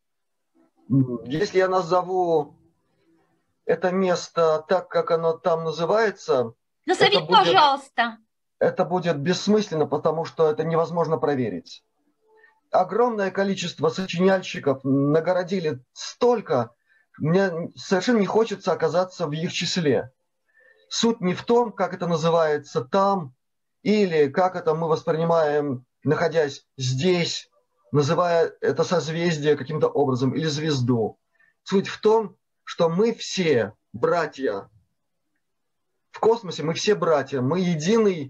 Если я назову это место так, как оно там называется... Назови, это будет, пожалуйста. Это будет бессмысленно, потому что это невозможно проверить. Огромное количество сочиняльщиков нагородили столько, мне совершенно не хочется оказаться в их числе. Суть не в том, как это называется там, или как это мы воспринимаем, находясь здесь, называя это созвездие каким-то образом, или звезду. Суть в том, что мы все братья. В космосе мы все братья. Мы единый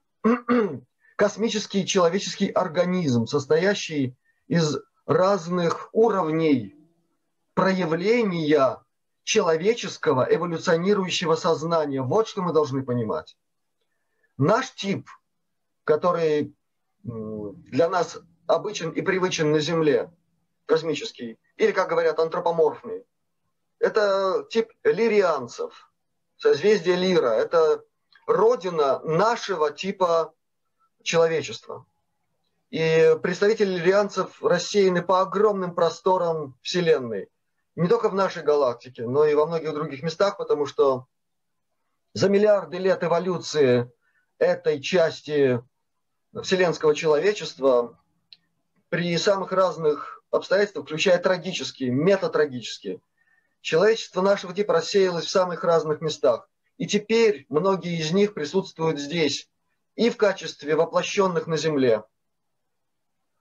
космический человеческий организм, состоящий из разных уровней проявления человеческого эволюционирующего сознания. Вот что мы должны понимать. Наш тип, который для нас обычен и привычен на Земле, космический, или, как говорят, антропоморфный, это тип лирианцев, созвездие Лира. Это родина нашего типа человечества. И представители лирианцев рассеяны по огромным просторам Вселенной. Не только в нашей галактике, но и во многих других местах, потому что за миллиарды лет эволюции этой части вселенского человечества при самых разных обстоятельствах, включая трагические, метатрагические, человечество нашего типа рассеялось в самых разных местах. И теперь многие из них присутствуют здесь и в качестве воплощенных на Земле,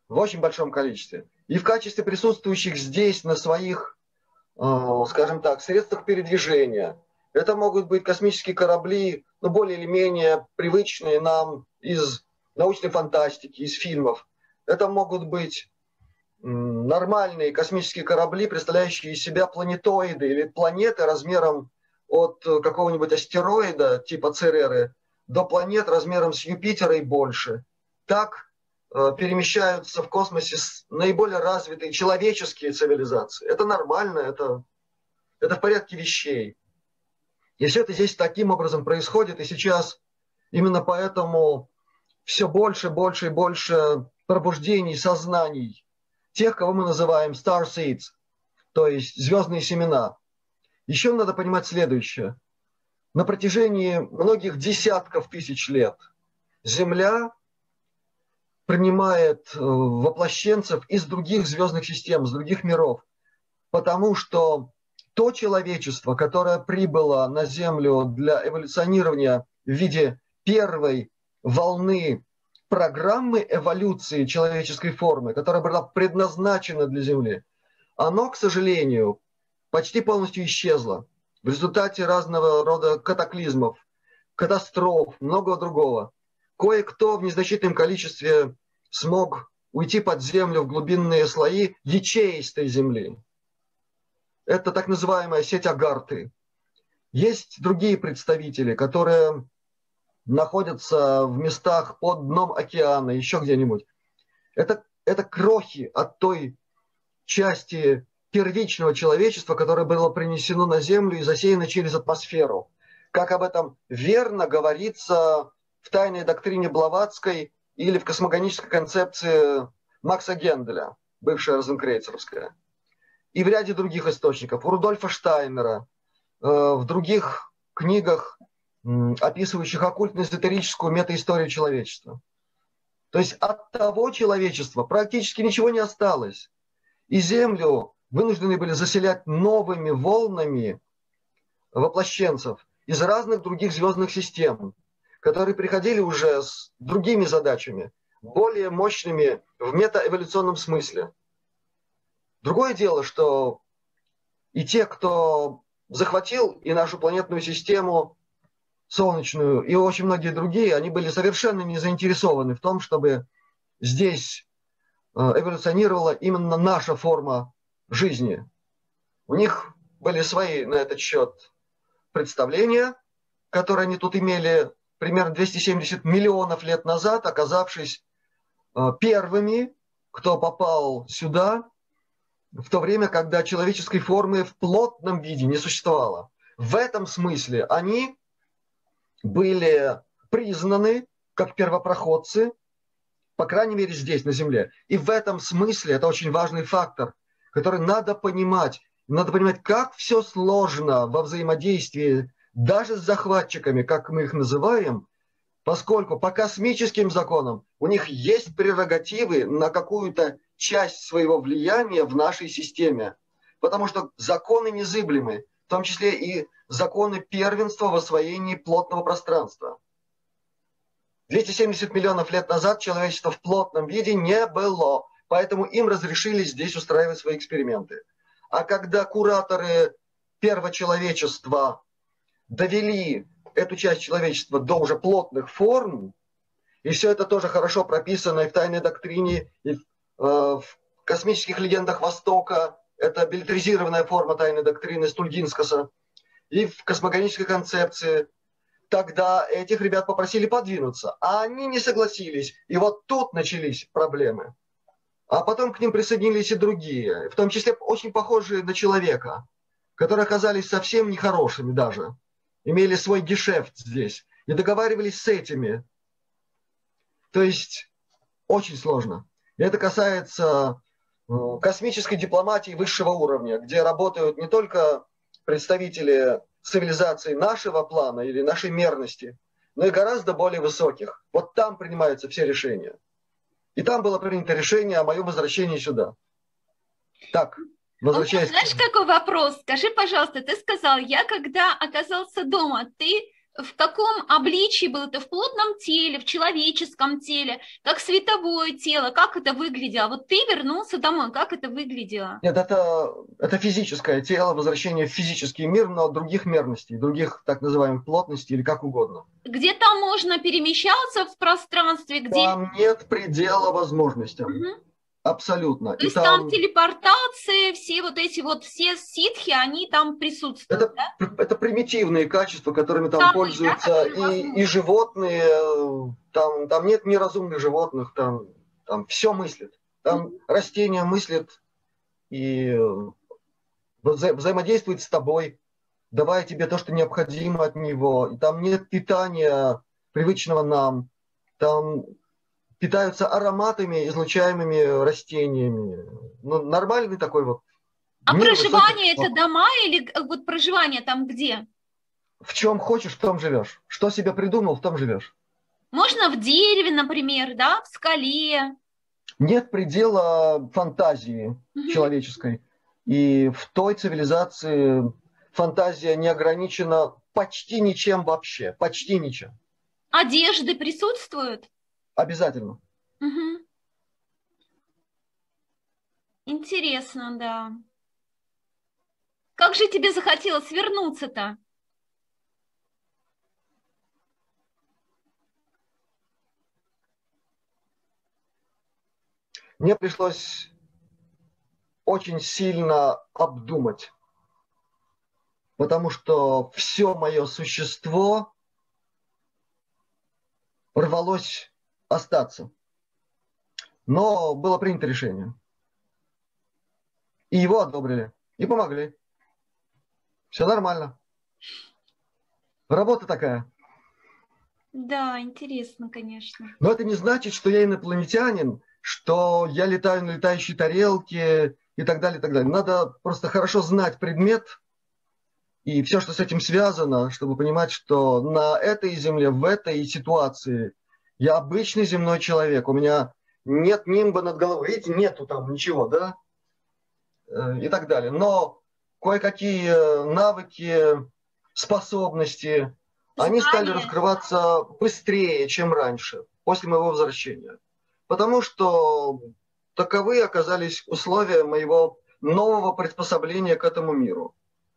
в очень большом количестве. И в качестве присутствующих здесь на своих, скажем так, средствах передвижения. Это могут быть космические корабли, ну, более или менее привычные нам из научной фантастики, из фильмов. Это могут быть нормальные космические корабли, представляющие из себя планетоиды или планеты размером от какого-нибудь астероида типа Цереры до планет размером с Юпитера и больше. Так э, перемещаются в космосе наиболее развитые человеческие цивилизации. Это нормально, это, это в порядке вещей. И все это здесь таким образом происходит, и сейчас именно поэтому все больше, больше и больше пробуждений, сознаний тех, кого мы называем star seeds, то есть звездные семена. Еще надо понимать следующее. На протяжении многих десятков тысяч лет Земля принимает воплощенцев из других звездных систем, из других миров, потому что то человечество, которое прибыло на Землю для эволюционирования в виде первой волны программы эволюции человеческой формы, которая была предназначена для Земли, оно, к сожалению, почти полностью исчезло в результате разного рода катаклизмов, катастроф, многого другого. Кое-кто в незначительном количестве смог уйти под землю в глубинные слои ячеистой земли. Это так называемая сеть Агарты. Есть другие представители, которые находятся в местах под дном океана, еще где-нибудь. Это, это крохи от той части первичного человечества, которое было принесено на Землю и засеяно через атмосферу. Как об этом верно говорится в тайной доктрине Блаватской или в космогонической концепции Макса Генделя, бывшая розенкрейцеровская. И в ряде других источников. У Рудольфа Штайнера, в других книгах, описывающих оккультно-эзотерическую метаисторию человечества. То есть от того человечества практически ничего не осталось. И Землю вынуждены были заселять новыми волнами воплощенцев из разных других звездных систем, которые приходили уже с другими задачами, более мощными в метаэволюционном смысле. Другое дело, что и те, кто захватил и нашу планетную систему солнечную, и очень многие другие, они были совершенно не заинтересованы в том, чтобы здесь эволюционировала именно наша форма жизни. У них были свои на этот счет представления, которые они тут имели примерно двести семьдесят миллионов лет назад, оказавшись первыми, кто попал сюда, в то время, когда человеческой формы в плотном виде не существовало. В этом смысле они были признаны как первопроходцы, по крайней мере здесь, на Земле. И в этом смысле это очень важный фактор, который надо понимать. Надо понимать, как все сложно во взаимодействии даже с захватчиками, как мы их называем, поскольку по космическим законам у них есть прерогативы на какую-то часть своего влияния в нашей системе. Потому что законы незыблемы, в том числе и законы первенства в освоении плотного пространства. двести семьдесят миллионов лет назад человечество в плотном виде не было, поэтому им разрешили здесь устраивать свои эксперименты. А когда кураторы первочеловечества довели эту часть человечества до уже плотных форм, и все это тоже хорошо прописано и в тайной доктрине, и в, э, в космических легендах Востока, это билетризированная форма тайной доктрины Стульгинскаса, и в космогонической концепции, тогда этих ребят попросили подвинуться, а они не согласились. И вот тут начались проблемы. А потом к ним присоединились и другие, в том числе очень похожие на человека, которые оказались совсем нехорошими даже, имели свой гешефт здесь и договаривались с этими. То есть очень сложно. И это касается космической дипломатии высшего уровня, где работают не только представители цивилизации нашего плана или нашей мерности, но и гораздо более высоких. Вот там принимаются все решения. И там было принято решение о моем возвращении сюда. Так, возвращаясь... Знаешь, какой вопрос? Скажи, пожалуйста, ты сказал, я когда оказался дома, ты в каком обличии был это, в плотном теле, в человеческом теле, как световое тело, как это выглядело? Вот ты вернулся домой, как это выглядело? Нет, это, это физическое тело, возвращение в физический мир, но других мерностей, других так называемых плотностей или как угодно. Где там можно перемещаться в пространстве, где... Там нет предела возможностям. Мгм. Абсолютно. То И есть там там телепортация, все вот эти вот, все ситхи, они там присутствуют, это, да? это примитивные качества, которыми там Самые, да, пользуются которые и, и возможны. животные. Там, там нет неразумных животных, там, там все мыслит. Там Мгм. растения мыслят и вза взаимодействует с тобой, давая тебе то, что необходимо от него. И там нет питания, привычного нам. Там питаются ароматами, излучаемыми растениями. Ну, нормальный такой вот А мир высоких проживание это технологий. дома или г- вот проживание там где? В чем хочешь, в том живешь. Что себе придумал, в том живешь. Можно в дереве, например, да, в скале. Нет предела фантазии Мгм. человеческой. И в той цивилизации фантазия не ограничена почти ничем вообще. Почти ничем. Одежды присутствуют? Обязательно. Мгм. Интересно, да. Как же тебе захотелось вернуться-то? Мне пришлось очень сильно обдумать, потому что все мое существо рвалось остаться. Но было принято решение. И его одобрили. И помогли. Все нормально. Работа такая. Да, интересно, конечно. Но это не значит, что я инопланетянин, что я летаю на летающей тарелке и так далее, и так далее. Надо просто хорошо знать предмет и все, что с этим связано, чтобы понимать, что на этой земле, в этой ситуации я обычный земной человек. У меня нет нимба над головой. Видите, нету там ничего, да? Э, И так далее. Но кое-какие навыки, способности, они стали Знание. раскрываться быстрее, чем раньше, после моего возвращения. Потому что таковы оказались условия моего нового приспособления к этому миру.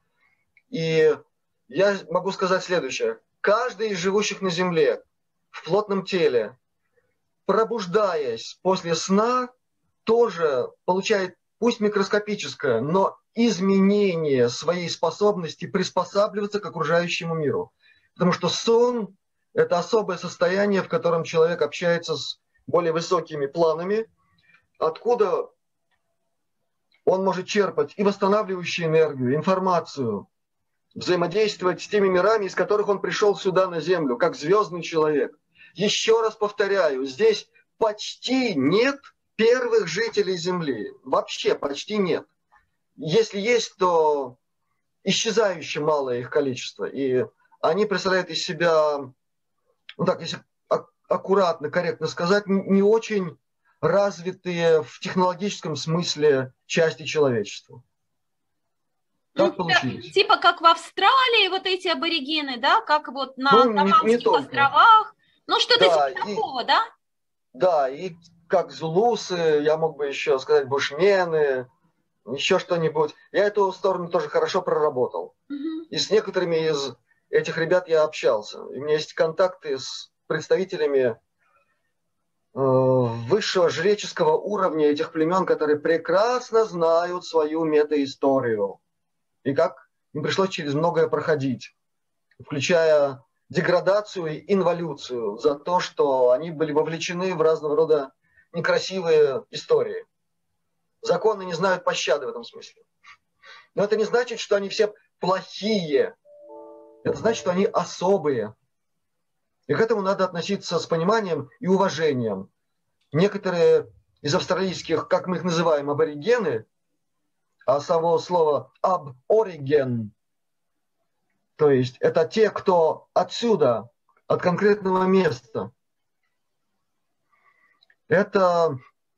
И я могу сказать следующее. Каждый из живущих на Земле в плотном теле, пробуждаясь после сна, тоже получает, пусть микроскопическое, но изменение своей способности приспосабливаться к окружающему миру. Потому что сон – это особое состояние, в котором человек общается с более высокими планами, откуда он может черпать и восстанавливающую энергию, информацию, взаимодействовать с теми мирами, из которых он пришел сюда на Землю, как звездный человек. Еще раз повторяю, здесь почти нет первых жителей Земли. Вообще почти нет. Если есть, то исчезающе малое их количество. И они представляют из себя, ну так, если аккуратно, корректно сказать, не очень развитые в технологическом смысле части человечества. Ну, Так типа, получилось. типа как в Австралии вот эти аборигены, да, как вот на Ну, не, не Гавайских только. островах. Ну, что-то Да, типа и, такого, да? да, и как зулусы, я мог бы еще сказать бушмены, еще что-нибудь. Я эту сторону тоже хорошо проработал. Мгм. И с некоторыми из этих ребят я общался. И у меня есть контакты с представителями э, высшего жреческого уровня этих племен, которые прекрасно знают свою метаисторию. И как им пришлось через многое проходить, включая деградацию и инволюцию за то, что они были вовлечены в разного рода некрасивые истории. Законы не знают пощады в этом смысле. Но это не значит, что они все плохие. Это значит, что они особые. И к этому надо относиться с пониманием и уважением. Некоторые из австралийских, как мы их называем, аборигены, а самого слова абориген, то есть это те, кто отсюда, от конкретного места. Это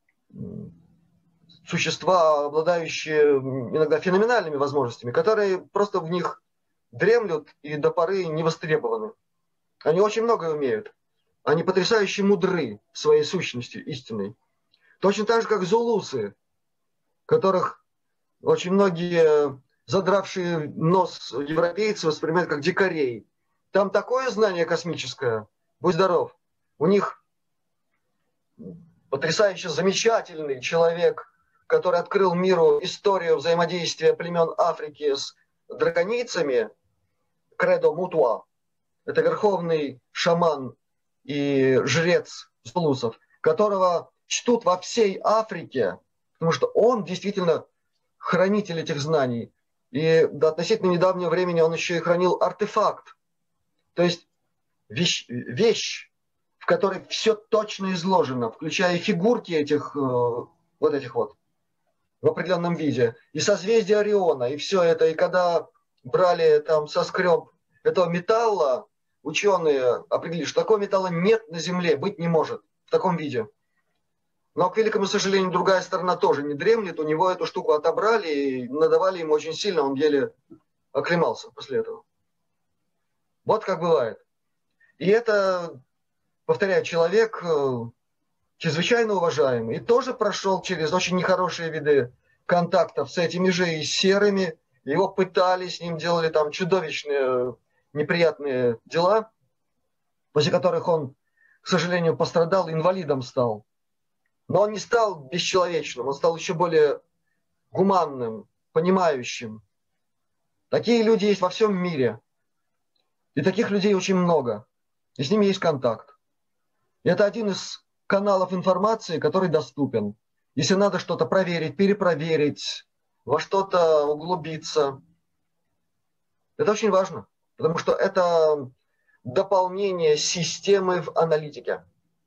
существа, обладающие иногда феноменальными возможностями, которые просто в них дремлют и до поры не востребованы. Они очень многое умеют. Они потрясающе мудры в своей сущности истинной. Точно так же, как зулусы, которых очень многие задравшие нос европейцы воспринимают как дикарей. Там такое знание космическое, будь здоров. У них потрясающе замечательный человек, который открыл миру историю взаимодействия племен Африки с драконицами, Кредо Мутуа. Это верховный шаман и жрец зулусов, которого чтут во всей Африке, потому что он действительно хранитель этих знаний. И до относительно недавнего времени он еще и хранил артефакт, то есть вещь, вещь в которой все точно изложено, включая фигурки этих вот этих вот в определенном виде, и созвездие Ориона, и все это. И когда брали там соскреб этого металла, ученые определили, что такого металла нет на Земле, быть не может в таком виде. Но, к великому сожалению, другая сторона тоже не дремлет. У него эту штуку отобрали и надавали ему очень сильно, он еле оклемался после этого. Вот как бывает. И это, повторяю, человек чрезвычайно уважаемый и тоже прошел через очень нехорошие виды контактов с этими же и серыми. Его пытали, с ним делали там чудовищные неприятные дела, после которых он, к сожалению, пострадал, инвалидом стал. Но он не стал бесчеловечным, он стал еще более гуманным, понимающим. Такие люди есть во всем мире. И таких людей очень много. И с ними есть контакт. И это один из каналов информации, который доступен. Если надо что-то проверить, перепроверить, во что-то углубиться. Это очень важно, потому что это дополнение системы в аналитике.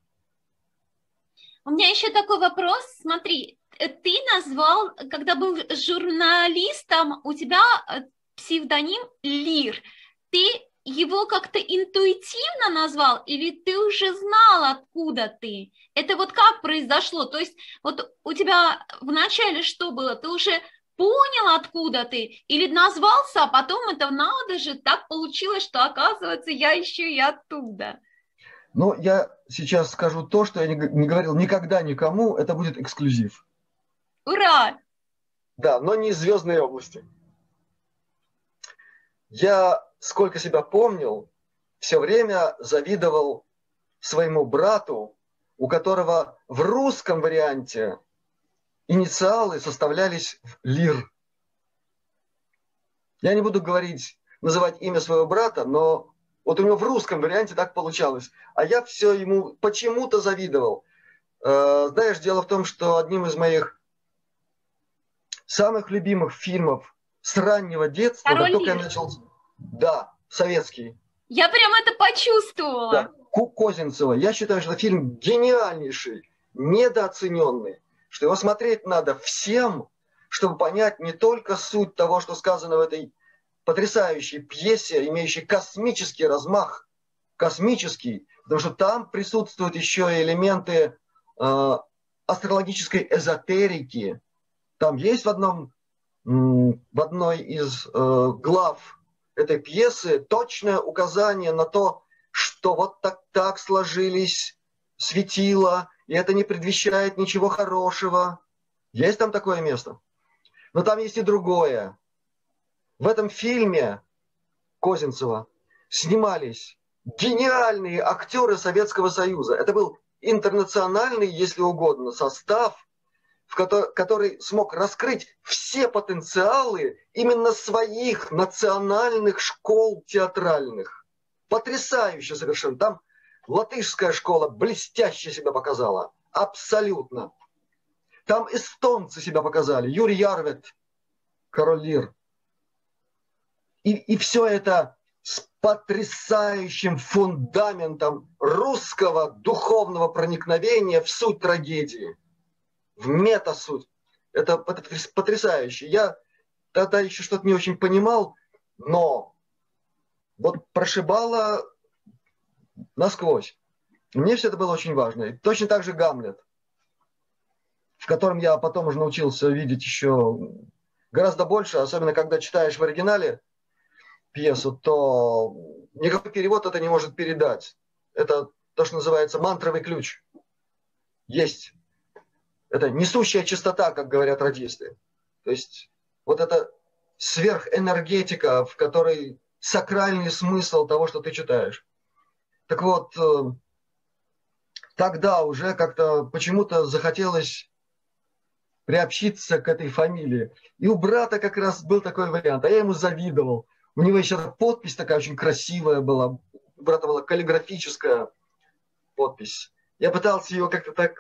У меня еще такой вопрос. Смотри, ты назвал, когда был журналистом, у тебя псевдоним Лир. Ты его как-то интуитивно назвал или ты уже знал, откуда ты? Это вот как произошло? То есть вот у тебя вначале что было? Ты уже понял, откуда ты? Или назвался, а потом это надо же, так получилось, что оказывается я еще и оттуда? Ну, я сейчас скажу то, что я не, не говорил никогда никому, это будет эксклюзив. Ура! Да, но не из звездной области. Я, сколько себя помнил, все время завидовал своему брату, у которого в русском варианте инициалы составлялись в Лир. Я не буду говорить, называть имя своего брата, но вот у него в русском варианте так получалось. А я все ему почему-то завидовал. Знаешь, дело в том, что одним из моих самых любимых фильмов с раннего детства, Король как только Лир. я начал... Да, советский. Я прям это почувствовала. Да, Козинцева. Я считаю, что это фильм гениальнейший, недооцененный, что его смотреть надо всем, чтобы понять не только суть того, что сказано в этой потрясающей пьесе, имеющей космический размах, космический, потому что там присутствуют еще элементы э, астрологической эзотерики. Там есть в одном, в одной из э, глав этой пьесы точное указание на то, что вот так, так сложились светила, и это не предвещает ничего хорошего. Есть там такое место. Но там есть и другое. В этом фильме Козинцева снимались гениальные актеры Советского Союза. Это был интернациональный, если угодно, состав, в который, который смог раскрыть все потенциалы именно своих национальных школ театральных. Потрясающе совершенно. Там латышская школа блестяще себя показала. Абсолютно. Там эстонцы себя показали. Юрий Ярвет, Король Лир. И, и все это с потрясающим фундаментом русского духовного проникновения в суть трагедии, в мета-суть. Это, это потрясающе. Я тогда еще что-то не очень понимал, но вот прошибало насквозь. И мне все это было очень важно. И точно так же Гамлет, в котором я потом уже научился видеть еще гораздо больше, особенно когда читаешь в оригинале. пьесу, то никакой перевод это не может передать. Это то, что называется мантровый ключ. Есть. Это несущая частота, как говорят радисты. То есть вот это сверхэнергетика, в которой сакральный смысл того, что ты читаешь. Так вот, тогда уже как-то почему-то захотелось приобщиться к этой фамилии. И у брата как раз был такой вариант, а я ему завидовал. У него еще подпись такая очень красивая была. У брата была каллиграфическая подпись. Я пытался ее как-то так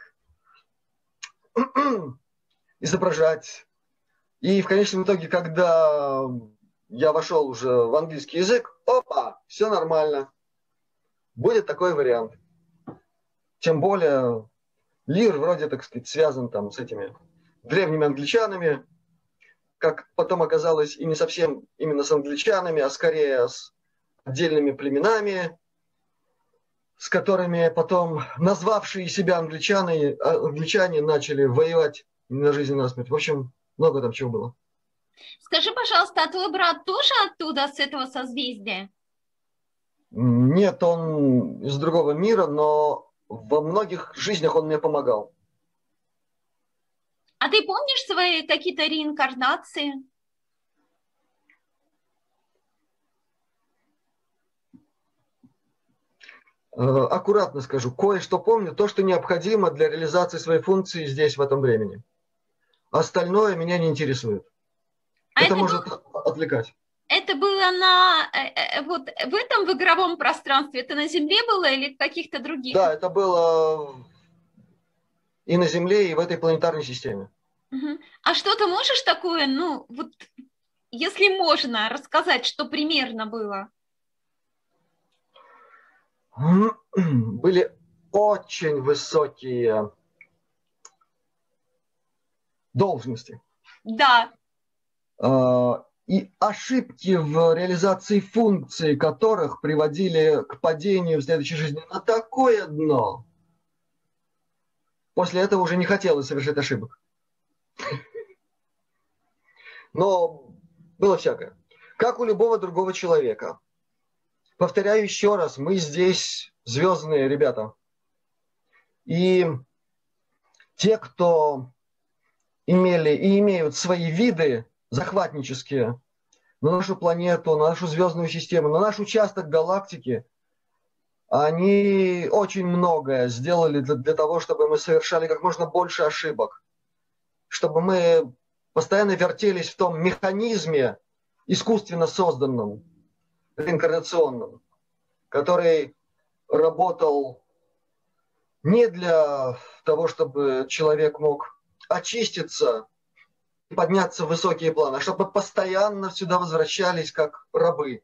изображать. И в конечном итоге, когда я вошел уже в английский язык, опа, все нормально. Будет такой вариант. Тем более Лир вроде, так сказать, связан там с этими древними англичанами, как потом оказалось, и не совсем именно с англичанами, а скорее с отдельными племенами, с которыми потом назвавшие себя англичане, англичане начали воевать на жизнь и на смерть. В общем, много там чего было. Скажи, пожалуйста, а твой брат тоже оттуда, с этого созвездия? Нет, он из другого мира, но во многих жизнях он мне помогал. А ты помнишь свои какие-то реинкарнации? Аккуратно скажу, кое-что помню, то, что необходимо для реализации своей функции здесь, в этом времени. Остальное меня не интересует. А это, это может был... отвлекать. Это было на вот в этом в игровом пространстве? Это на Земле было или в каких-то других? Да, это было и на Земле, и в этой планетарной системе. Угу. А что ты можешь такое, ну, вот, если можно, рассказать, что примерно было? Были очень высокие должности. Да. И ошибки в реализации функций которых приводили к падению в следующей жизни на такое дно. После этого уже не хотелось совершать ошибок. Но было всякое. Как у любого другого человека. Повторяю еще раз, мы здесь звездные ребята. И те, кто имели и имеют свои виды захватнические на нашу планету, на нашу звездную систему, на наш участок галактики, они очень многое сделали для, для того, чтобы мы совершали как можно больше ошибок, чтобы мы постоянно вертелись в том механизме, искусственно созданном, реинкарнационном, который работал не для того, чтобы человек мог очиститься и подняться в высокие планы, а чтобы постоянно сюда возвращались как рабы.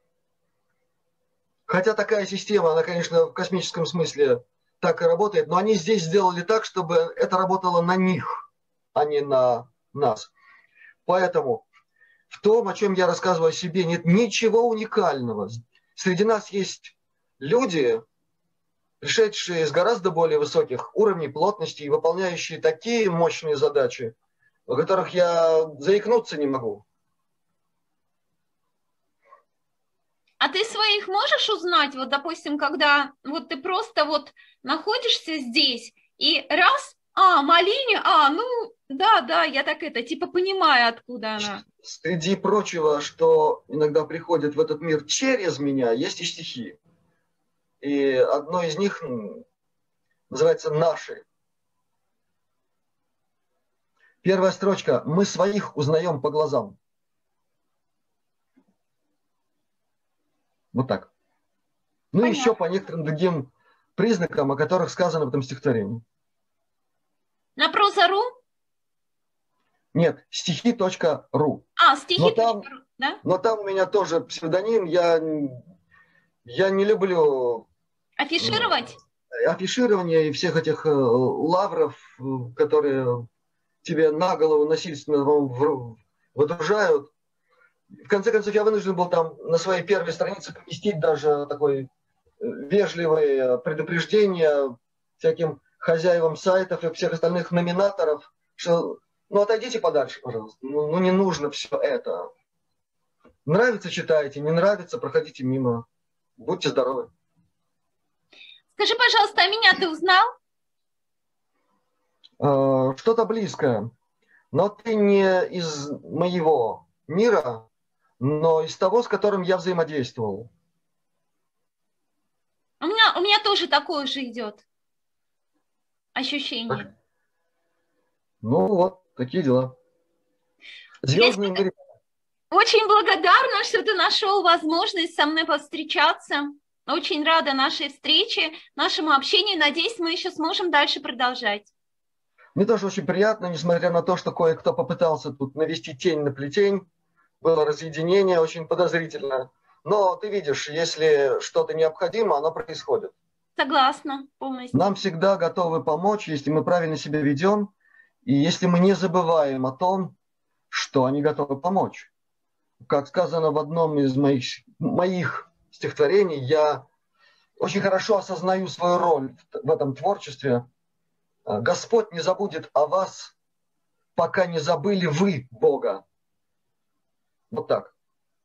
Хотя такая система, она, конечно, в космическом смысле так и работает, но они здесь сделали так, чтобы это работало на них, а не на нас. Поэтому в том, о чем я рассказываю о себе, нет ничего уникального. Среди нас есть люди, пришедшие из гораздо более высоких уровней плотности и выполняющие такие мощные задачи, о которых я заикнуться не могу. А ты своих можешь узнать, вот, допустим, когда вот ты просто вот находишься здесь, и раз, а, Малиня, а, ну, да, да, я так это, типа понимаю, откуда она. Среди прочего, что иногда приходит в этот мир через меня, есть и стихи. И одно из них называется «Наши». Первая строчка. Мы своих узнаем по глазам. Вот так. Ну и еще по некоторым другим признакам, о которых сказано в этом стихотворении. На проза.ру? Нет, стихи точка ру. А, стихи но точка там, ру, да? Но там у меня тоже псевдоним. Я, я не люблю... Афишировать? Афиширование и всех этих лавров, которые тебе на голову насильственно выдружают. В конце концов, я вынужден был там на своей первой странице поместить даже такое вежливое предупреждение всяким хозяевам сайтов и всех остальных номинаторов, что ну отойдите подальше, пожалуйста, ну, ну не нужно все это. Нравится — читайте, не нравится — проходите мимо. Будьте здоровы. Скажи, пожалуйста, а меня ты узнал? Э, Что-то близкое. Но ты не из моего мира, но из того, с которым я взаимодействовал. У меня, у меня тоже такое же идет ощущение. Ну вот, такие дела. Звездные моря. Очень благодарна, что ты нашел возможность со мной повстречаться. Очень рада нашей встрече, нашему общению. Надеюсь, мы еще сможем дальше продолжать. Мне тоже очень приятно, несмотря на то, что кое-кто попытался тут навести тень на плетень. Было разъединение, очень подозрительно. Но ты видишь, если что-то необходимо, оно происходит. Согласна полностью. Нам всегда готовы помочь, если мы правильно себя ведем, и если мы не забываем о том, что они готовы помочь. Как сказано в одном из моих, моих стихотворений, я очень хорошо осознаю свою роль в этом творчестве. Господь не забудет о вас, пока не забыли вы Бога. Вот так.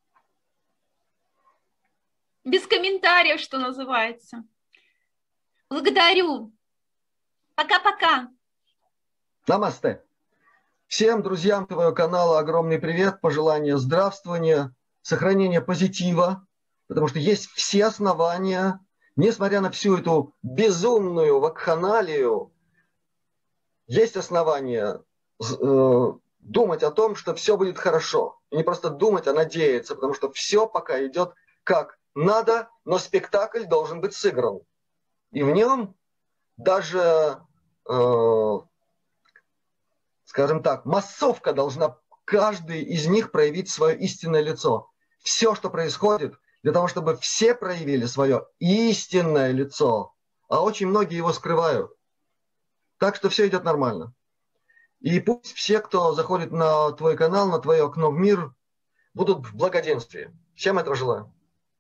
Без комментариев, что называется. Благодарю. Пока-пока. Намасте. Всем друзьям твоего канала огромный привет, пожелания здравствования, сохранения позитива, потому что есть все основания, несмотря на всю эту безумную вакханалию, есть основания э, думать о том, что все будет хорошо. И не просто думать, а надеяться, потому что все пока идет как надо, но спектакль должен быть сыгран. И в нем даже... Э, скажем так, массовка должна, каждый из них проявить свое истинное лицо. Все, что происходит, для того, чтобы все проявили свое истинное лицо, а очень многие его скрывают. Так что все идет нормально. И пусть все, кто заходит на твой канал, на твое окно в мир, будут в благоденствии. Всем этого желаю.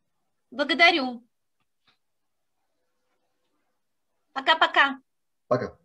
Благодарю. Пока-пока. Пока.